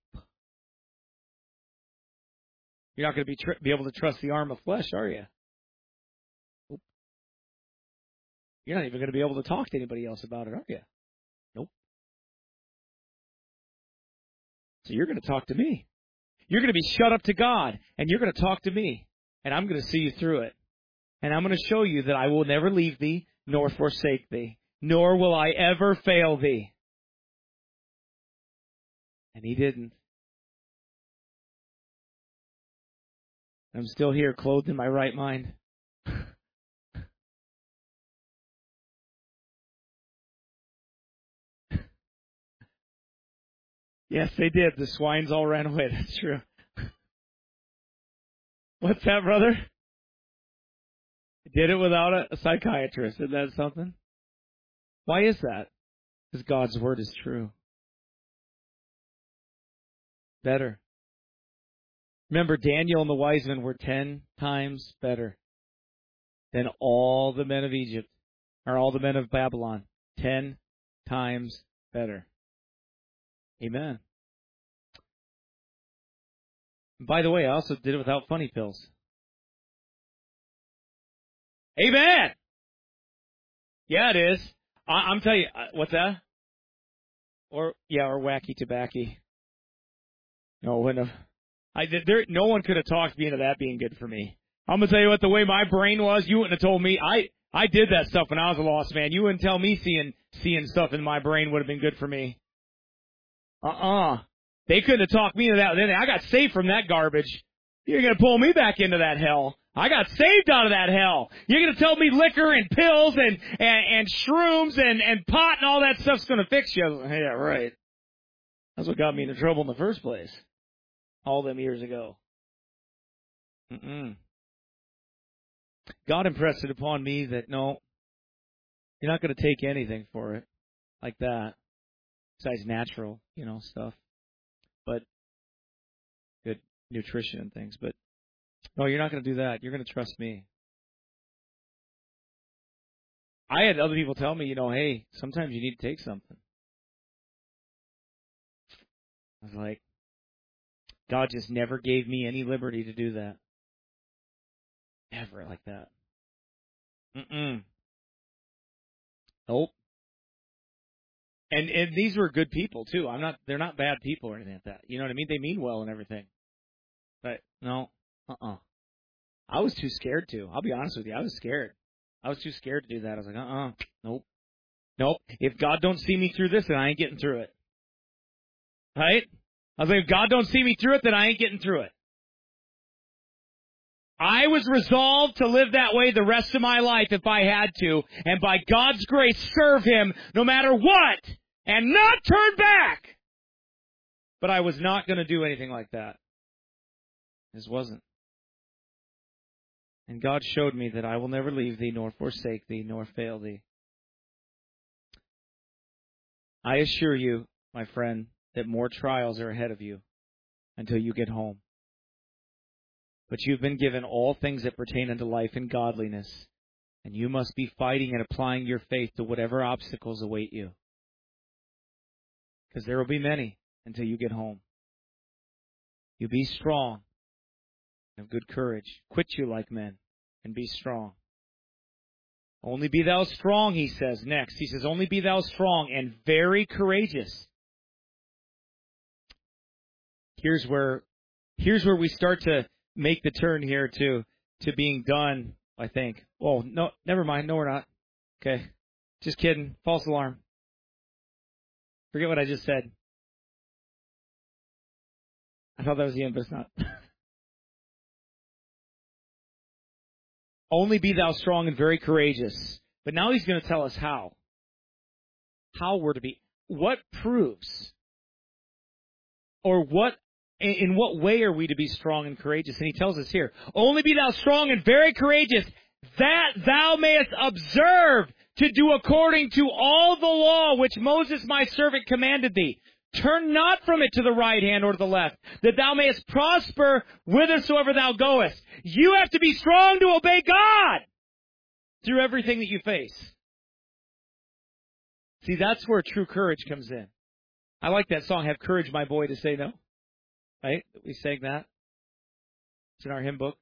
You're not going to be tr- be able to trust the arm of flesh, are you? Nope. You're not even going to be able to talk to anybody else about it, are you? Nope. So you're going to talk to me. You're going to be shut up to God, and you're going to talk to me, and I'm going to see you through it. And I'm going to show you that I will never leave thee, nor forsake thee, nor will I ever fail thee. And He didn't. I'm still here, clothed in my right mind. Yes, they did. The swines all ran away. That's true. What's that, brother? Did it without a, a psychiatrist. Isn't that something? Why is that? Because God's word is true. Better. Remember, Daniel and the wise men were ten times better than all the men of Egypt, or all the men of Babylon. Ten times better. Amen. By the way, I also did it without funny pills. Amen. Yeah, it is. I, I'm telling you, what's that? Or yeah, or wacky tobacco. No, wouldn't have. I there. No one could have talked me into that being good for me. I'm gonna tell you what. The way my brain was, you wouldn't have told me. I I did that stuff when I was a lost man. You wouldn't tell me seeing seeing stuff in my brain would have been good for me. Uh-uh. They couldn't have talked me into that. Then I got saved from that garbage. You're gonna pull me back into that hell. I got saved out of that hell. You're going to tell me liquor and pills and, and, and shrooms and, and pot and all that stuff's going to fix you. Yeah, right. That's what got me into trouble in the first place. All them years ago. Mm-mm. God impressed it upon me that, no, you're not going to take anything for it like that. Besides natural, you know, stuff. But good nutrition and things. But no, you're not going to do that. You're going to trust me. I had other people tell me, you know, hey, sometimes you need to take something. I was like, God just never gave me any liberty to do that. Never like that. Mm-mm. Nope. And and these were good people too. I'm not. They're not bad people or anything like that. You know what I mean? They mean well and everything. But no, Uh-uh. I was too scared to. I'll be honest with you. I was scared. I was too scared to do that. I was like, uh-uh. Nope. Nope. If God don't see me through this, then I ain't getting through it. Right? I was like, if God don't see me through it, then I ain't getting through it. I was resolved to live that way the rest of my life if I had to, and by God's grace serve Him no matter what, and not turn back. But I was not going to do anything like that. This wasn't. And God showed me that I will never leave thee, nor forsake thee, nor fail thee. I assure you, my friend, that more trials are ahead of you until you get home. But you've been given all things that pertain unto life and godliness, and you must be fighting and applying your faith to whatever obstacles await you. Because there will be many until you get home. You be strong and of good courage. Quit you like men and be strong. Only be thou strong, he says next. He says, only be thou strong and very courageous. Here's where, here's where we start to make the turn here to, to being done, I think. Oh, no, never mind. No, we're not. Okay. Just kidding. False alarm. Forget what I just said. I thought that was the end, but it's not. Only be thou strong and very courageous. But now he's going to tell us how. How we're to be. What proves? Or what, in what way are we to be strong and courageous? And he tells us here, only be thou strong and very courageous, that thou mayest observe to do according to all the law which Moses my servant commanded thee. Turn not from it to the right hand or to the left, that thou mayest prosper whithersoever thou goest. You have to be strong to obey God through everything that you face. See, that's where true courage comes in. I like that song, Have Courage, My Boy, to Say No. Right? We sang that. It's in our hymn book.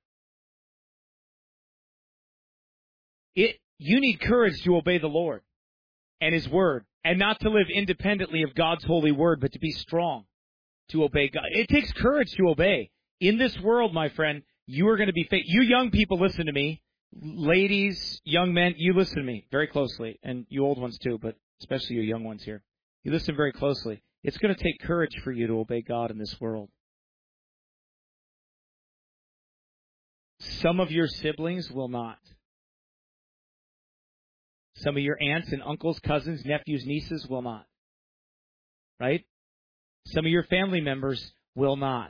It, you need courage to obey the Lord and His Word, and not to live independently of God's holy Word, but to be strong to obey God. It takes courage to obey. In this world, my friend, you are going to be faced. You young people, listen to me. Ladies, young men, you listen to me very closely, and you old ones too, but especially you young ones here. You listen very closely. It's going to take courage for you to obey God in this world. Some of your siblings will not. Some of your aunts and uncles, cousins, nephews, nieces will not. Right? Some of your family members will not.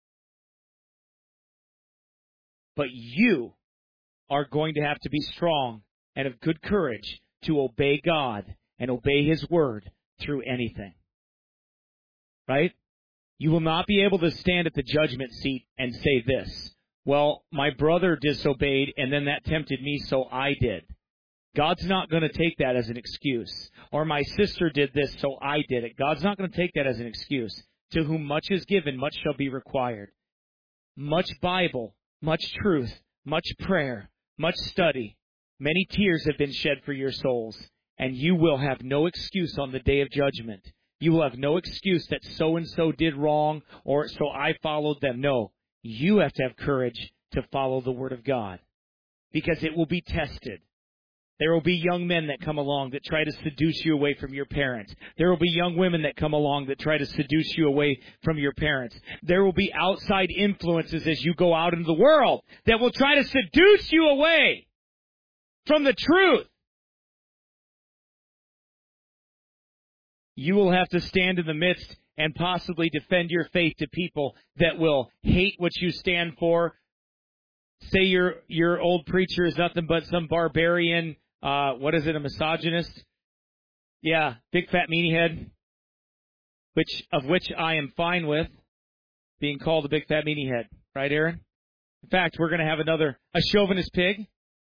But you are going to have to be strong and of good courage to obey God and obey His Word through anything. Right? You will not be able to stand at the judgment seat and say this, well, my brother disobeyed and then that tempted me, so I did. God's not going to take that as an excuse. Or my sister did this, so I did it. God's not going to take that as an excuse. To whom much is given, much shall be required. Much Bible, much truth, much prayer, much study. Many tears have been shed for your souls. And you will have no excuse on the day of judgment. You will have no excuse that so-and-so did wrong or so I followed them. No, you have to have courage to follow the Word of God. Because it will be tested. There will be young men that come along that try to seduce you away from your parents. There will be young women that come along that try to seduce you away from your parents. There will be outside influences as you go out into the world that will try to seduce you away from the truth. You will have to stand in the midst and possibly defend your faith to people that will hate what you stand for. Say your your old preacher is nothing but some barbarian, uh, what is it, a misogynist? Yeah, big fat meanie head, which of which I am fine with being called a big fat meanie head. Right, Aaron? In fact, we're going to have another, a chauvinist pig.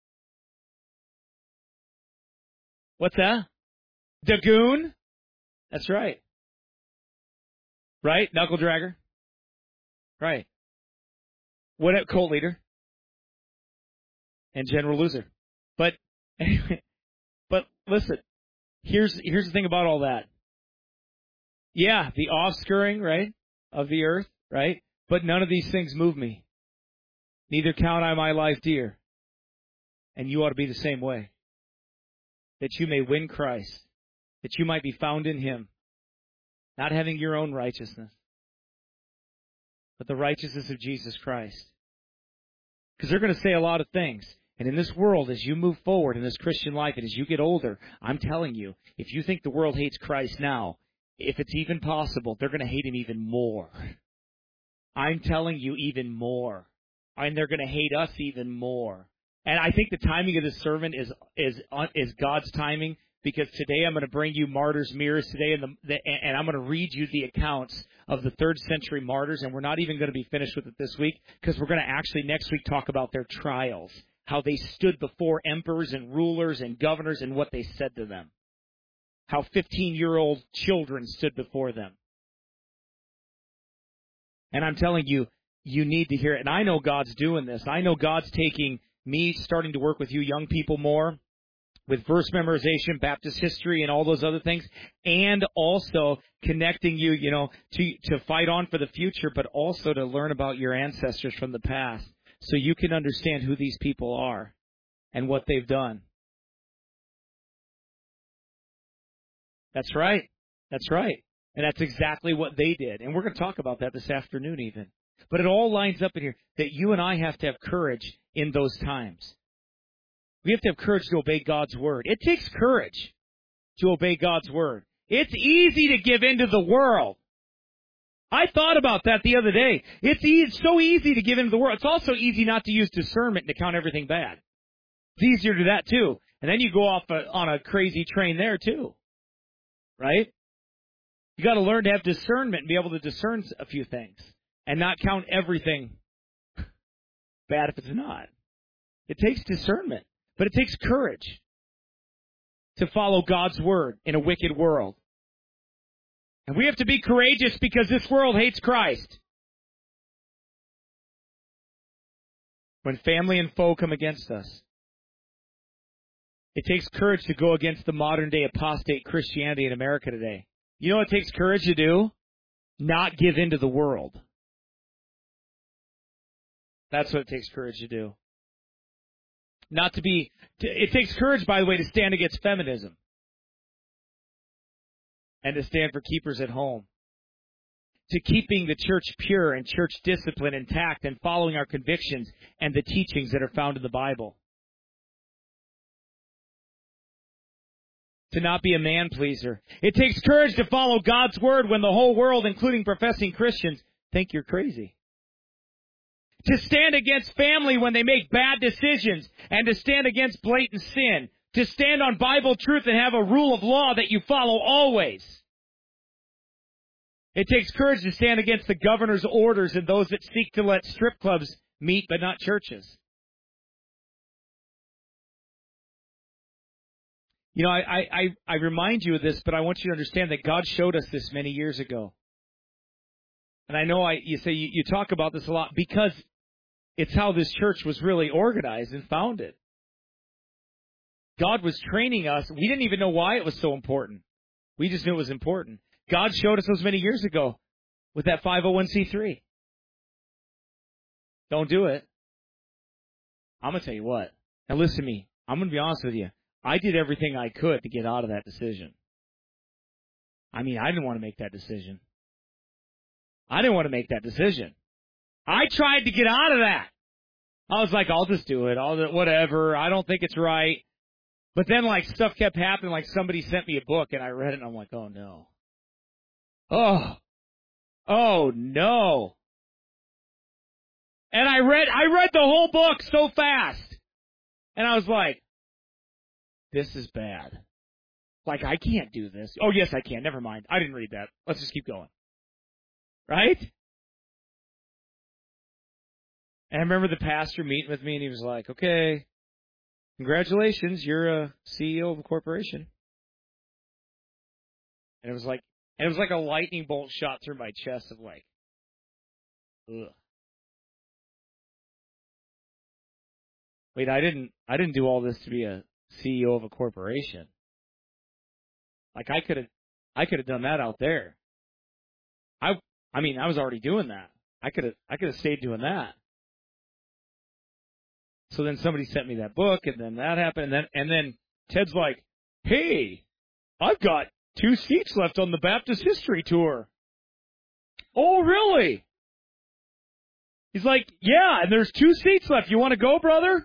What's that? Dagoon? That's right. Right? Knuckle dragger? Right. What a cult leader? And general loser. But anyway, but listen, here's here's the thing about all that. Yeah, the offscouring, right, of the earth, right? But none of these things move me. Neither count I my life dear. And you ought to be the same way. That you may win Christ. That you might be found in Him. Not having your own righteousness, but the righteousness of Jesus Christ. Because they're going to say a lot of things. And in this world, as you move forward in this Christian life and as you get older, I'm telling you, if you think the world hates Christ now, if it's even possible, they're going to hate Him even more. I'm telling you even more. And they're going to hate us even more. And I think the timing of this sermon is is is God's timing, because today I'm going to bring you martyrs' mirrors today, and, the, the, and I'm going to read you the accounts of the third century martyrs, and we're not even going to be finished with it this week, because we're going to actually next week talk about their trials, how they stood before emperors and rulers and governors and what they said to them, how fifteen-year-old children stood before them. And I'm telling you, you need to hear it. And I know God's doing this. I know God's taking me, starting to work with you young people more, with verse memorization, Baptist history, and all those other things, and also connecting you, you know, to to fight on for the future, but also to learn about your ancestors from the past, so you can understand who these people are and what they've done. That's right. That's right. And that's exactly what they did. And we're going to talk about that this afternoon even. But it all lines up in here that you and I have to have courage in those times. We have to have courage to obey God's word. It takes courage to obey God's word. It's easy to give in to the world. I thought about that the other day. It's easy, so easy to give in to the world. It's also easy not to use discernment and to count everything bad. It's easier to do that too. And then you go off a, on a crazy train there too. Right? You got to learn to have discernment and be able to discern a few things and not count everything bad if it's not. It takes discernment, but it takes courage to follow God's word in a wicked world. And we have to be courageous because this world hates Christ. When family and foe come against us, it takes courage to go against the modern day apostate Christianity in America today. You know what it takes courage to do? Not give in to the world. That's what it takes courage to do. Not to be, it takes courage, by the way, to stand against feminism. And to stand for keepers at home. To keeping the church pure and church discipline intact and following our convictions and the teachings that are found in the Bible. To not be a man-pleaser. It takes courage to follow God's word when the whole world, including professing Christians, think you're crazy. To stand against family when they make bad decisions, and to stand against blatant sin. To stand on Bible truth and have a rule of law that you follow always. It takes courage to stand against the governor's orders and those that seek to let strip clubs meet but not churches. You know, I, I, I remind you of this, but I want you to understand that God showed us this many years ago. And I know I, you say you, you talk about this a lot because it's how this church was really organized and founded. God was training us. We didn't even know why it was so important. We just knew it was important. God showed us those many years ago with that five oh one c three. Don't do it. I'm going to tell you what. Now listen to me. I'm going to be honest with you. I did everything I could to get out of that decision. I mean, I didn't want to make that decision. I didn't want to make that decision. I tried to get out of that. I was like, I'll just do it. I'll do whatever. I don't think it's right. But then, like, stuff kept happening. Like, somebody sent me a book, and I read it, and I'm like, oh, no. Oh. Oh, no. And I read, I read the whole book so fast. And I was like, this is bad. Like, I can't do this. Oh, yes, I can. Never mind. I didn't read that. Let's just keep going. Right? And I remember the pastor meeting with me, and he was like, okay, congratulations, you're a C E O of a corporation. And it was like, and it was like a lightning bolt shot through my chest of like, ugh. Wait, I didn't, I didn't do all this to be a C E O of a corporation. Like, I could have, I could have done that out there. I, I mean, I was already doing that. I could have, I could have stayed doing that. So then somebody sent me that book, and then that happened, and then and then Ted's like, hey, I've got two seats left on the Baptist History Tour. Oh, really? He's like, yeah, and there's two seats left. You want to go, brother?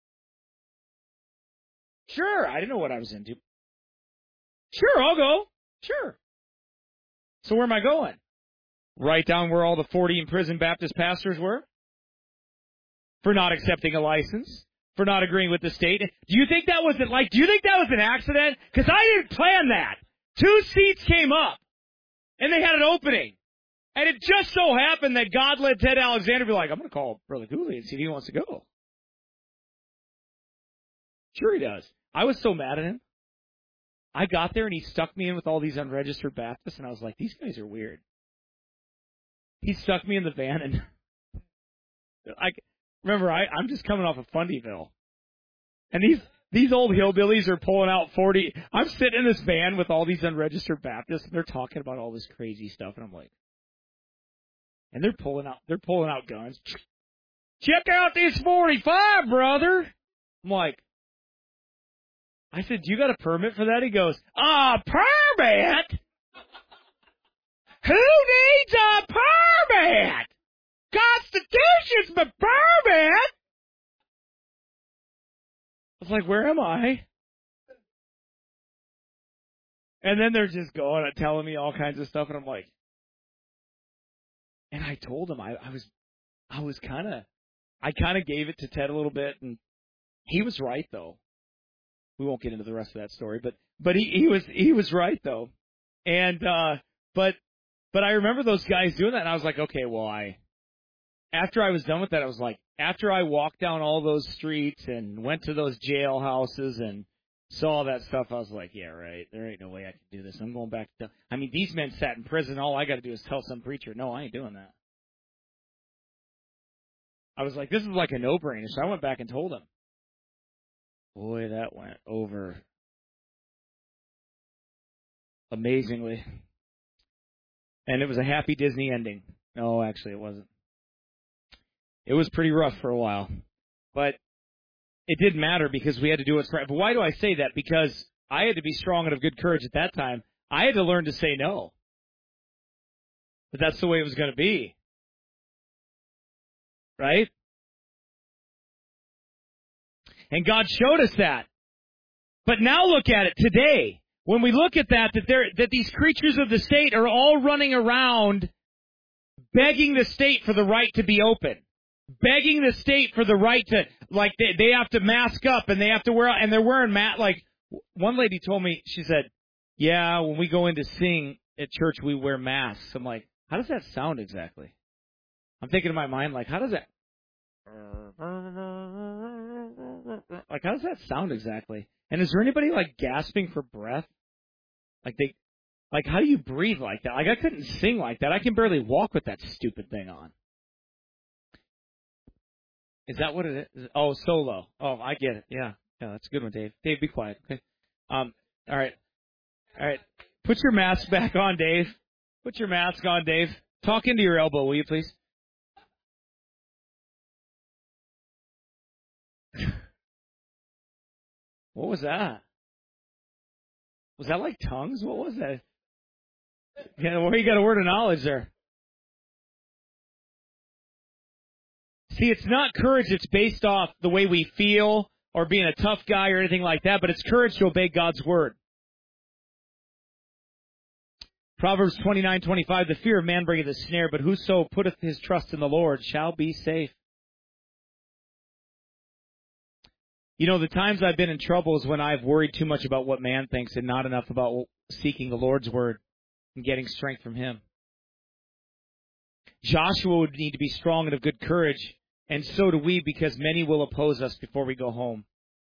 Sure. I didn't know what I was into. Sure, I'll go. Sure. So where am I going? Right down where all the forty imprisoned Baptist pastors were? For not accepting a license? For not agreeing with the state? Do you think that was, like, do you think that was an accident? Because I didn't plan that. Two seats came up, and they had an opening. And it just so happened that God led Ted Alexander be like, I'm going to call Brother Cooley and see if he wants to go. Sure he does. I was so mad at him. I got there and he stuck me in with all these unregistered Baptists, and I was like, these guys are weird. He stuck me in the van, and I remember I, I'm just coming off of Fundyville, and these these old hillbillies are pulling out forty. I'm sitting in this van with all these unregistered Baptists, and they're talking about all this crazy stuff, and I'm like, and they're pulling out they're pulling out guns. Check out this forty-five, brother. I'm like, I said, you got a permit for that? He goes, a permit? Who needs a permit? Constitution's my permit. I was like, where am I? And then they're just going and telling me all kinds of stuff, and I'm like, and I told him I, I was, I was kind of, I kind of gave it to Ted a little bit, and he was right though. We won't get into the rest of that story, but but he, he was he was right though, and uh, but but I remember those guys doing that, and I was like, okay, well, I after I was done with that, I was like, after I walked down all those streets and went to those jailhouses and saw that stuff, I was like, yeah, right, there ain't no way I can do this. I'm going back to. I mean, these men sat in prison. All I got to do is tell some preacher, no, I ain't doing that. I was like, this is like a no-brainer. So I went back and told him. Boy, that went over amazingly. And it was a happy Disney ending. No, actually, it wasn't. It was pretty rough for a while. But it didn't matter because we had to do what's right. But why do I say that? Because I had to be strong and of good courage at that time. I had to learn to say no. But that's the way it was going to be. Right? And God showed us that. But now look at it today. When we look at that, that, that these creatures of the state are all running around begging the state for the right to be open. Begging the state for the right to, like, they, they have to mask up and they have to wear, and they're wearing mat. Like, one lady told me, she said, yeah, when we go in to sing at church, we wear masks. I'm like, how does that sound exactly? I'm thinking in my mind, like, how does that, like, how does that sound exactly? And is there anybody, like, gasping for breath? Like, they, like, how do you breathe like that? Like, I couldn't sing like that. I can barely walk with that stupid thing on. Is that what it is? Oh, solo. Oh, I get it. Yeah. Yeah, that's a good one, Dave. Dave, be quiet, okay? Um, all right. All right. Put your mask back on, Dave. Put your mask on, Dave. Talk into your elbow, will you, please? What was that? Was that like tongues? What was that? Yeah, well, you got a word of knowledge there. See, it's not courage that's based off the way we feel or being a tough guy or anything like that, but it's courage to obey God's word. Proverbs twenty-nine twenty-five, the fear of man bringeth a snare, but whoso putteth his trust in the Lord shall be safe. You know, the times I've been in trouble is when I've worried too much about what man thinks and not enough about seeking the Lord's word and getting strength from him. Joshua would need to be strong and of good courage, and so do we, because many will oppose us before we go home.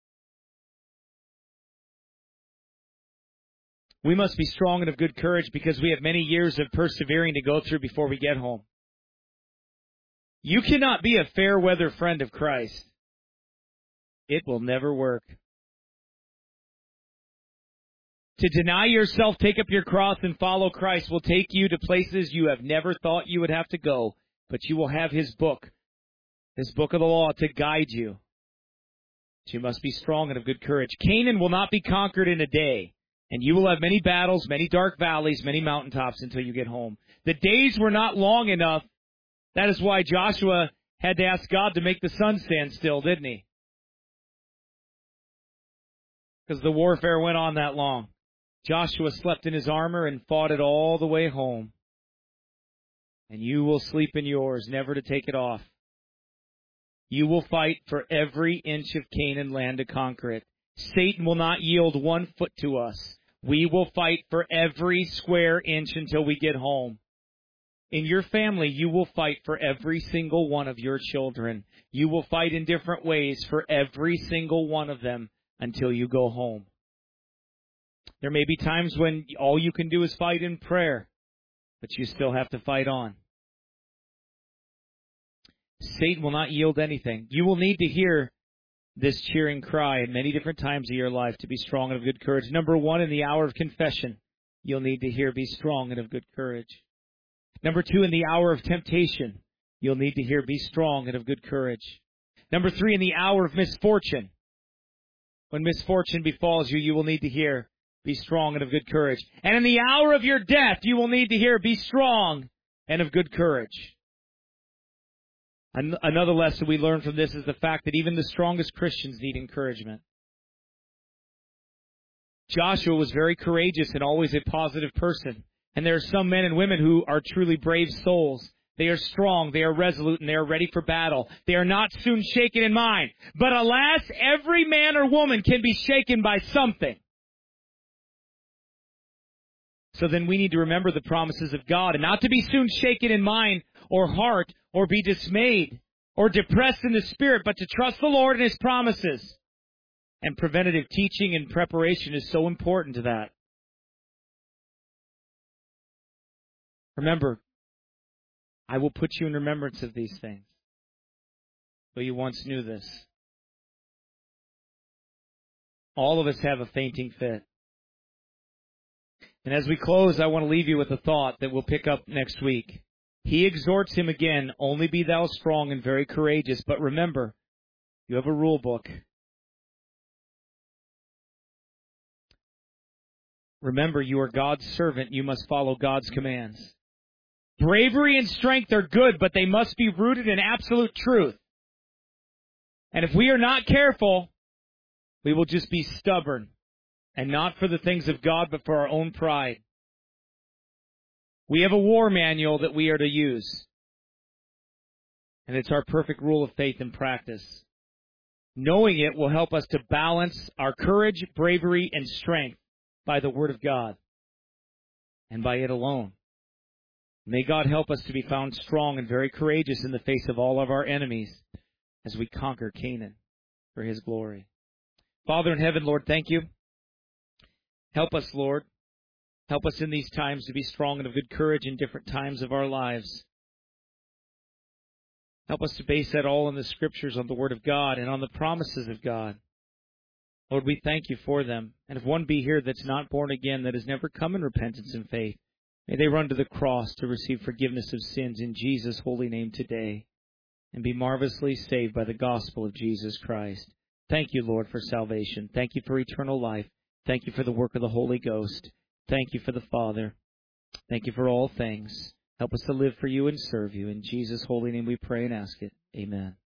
We must be strong and of good courage because we have many years of persevering to go through before we get home. You cannot be a fair weather friend of Christ. It will never work. To deny yourself, take up your cross, and follow Christ will take you to places you have never thought you would have to go, but you will have His book, His book of the law, to guide you. So you must be strong and of good courage. Canaan will not be conquered in a day, and you will have many battles, many dark valleys, many mountaintops until you get home. The days were not long enough. That is why Joshua had to ask God to make the sun stand still, didn't he? Because the warfare went on that long. Joshua slept in his armor and fought it all the way home. And you will sleep in yours, never to take it off. You will fight for every inch of Canaan land to conquer it. Satan will not yield one foot to us. We will fight for every square inch until we get home. In your family, you will fight for every single one of your children. You will fight in different ways for every single one of them until you go home. There may be times when all you can do is fight in prayer, but you still have to fight on. Satan will not yield anything. You will need to hear this cheering cry at many different times of your life to be strong and of good courage. Number one, in the hour of confession, you'll need to hear, be strong and of good courage. Number two, in the hour of temptation, you'll need to hear, be strong and of good courage. Number three, in the hour of misfortune, when misfortune befalls you, you will need to hear, be strong and of good courage. And in the hour of your death, you will need to hear, be strong and of good courage. Another lesson we learn from this is the fact that even the strongest Christians need encouragement. Joshua was very courageous and always a positive person. And there are some men and women who are truly brave souls. They are strong, they are resolute, and they are ready for battle. They are not soon shaken in mind. But alas, every man or woman can be shaken by something. So then we need to remember the promises of God and not to be soon shaken in mind or heart or be dismayed or depressed in the spirit, but to trust the Lord and His promises. And preventative teaching and preparation is so important to that. Remember, I will put you in remembrance of these things, though you once knew this. All of us have a fainting fit. And as we close, I want to leave you with a thought that we'll pick up next week. He exhorts him again, only be thou strong and very courageous. But remember, you have a rule book. Remember, you are God's servant. You must follow God's commands. Bravery and strength are good, but they must be rooted in absolute truth. And if we are not careful, we will just be stubborn. And not for the things of God, but for our own pride. We have a war manual that we are to use. And it's our perfect rule of faith and practice. Knowing it will help us to balance our courage, bravery, and strength by the Word of God. And by it alone. May God help us to be found strong and very courageous in the face of all of our enemies as we conquer Canaan for His glory. Father in heaven, Lord, thank you. Help us, Lord. Help us in these times to be strong and of good courage in different times of our lives. Help us to base that all in the Scriptures, on the Word of God, and on the promises of God. Lord, we thank you for them. And if one be here that's not born again, that has never come in repentance and faith, may they run to the cross to receive forgiveness of sins in Jesus' holy name today, and be marvelously saved by the gospel of Jesus Christ. Thank you, Lord, for salvation. Thank you for eternal life. Thank you for the work of the Holy Ghost. Thank you for the Father. Thank you for all things. Help us to live for you and serve you. In Jesus' holy name we pray and ask it. Amen.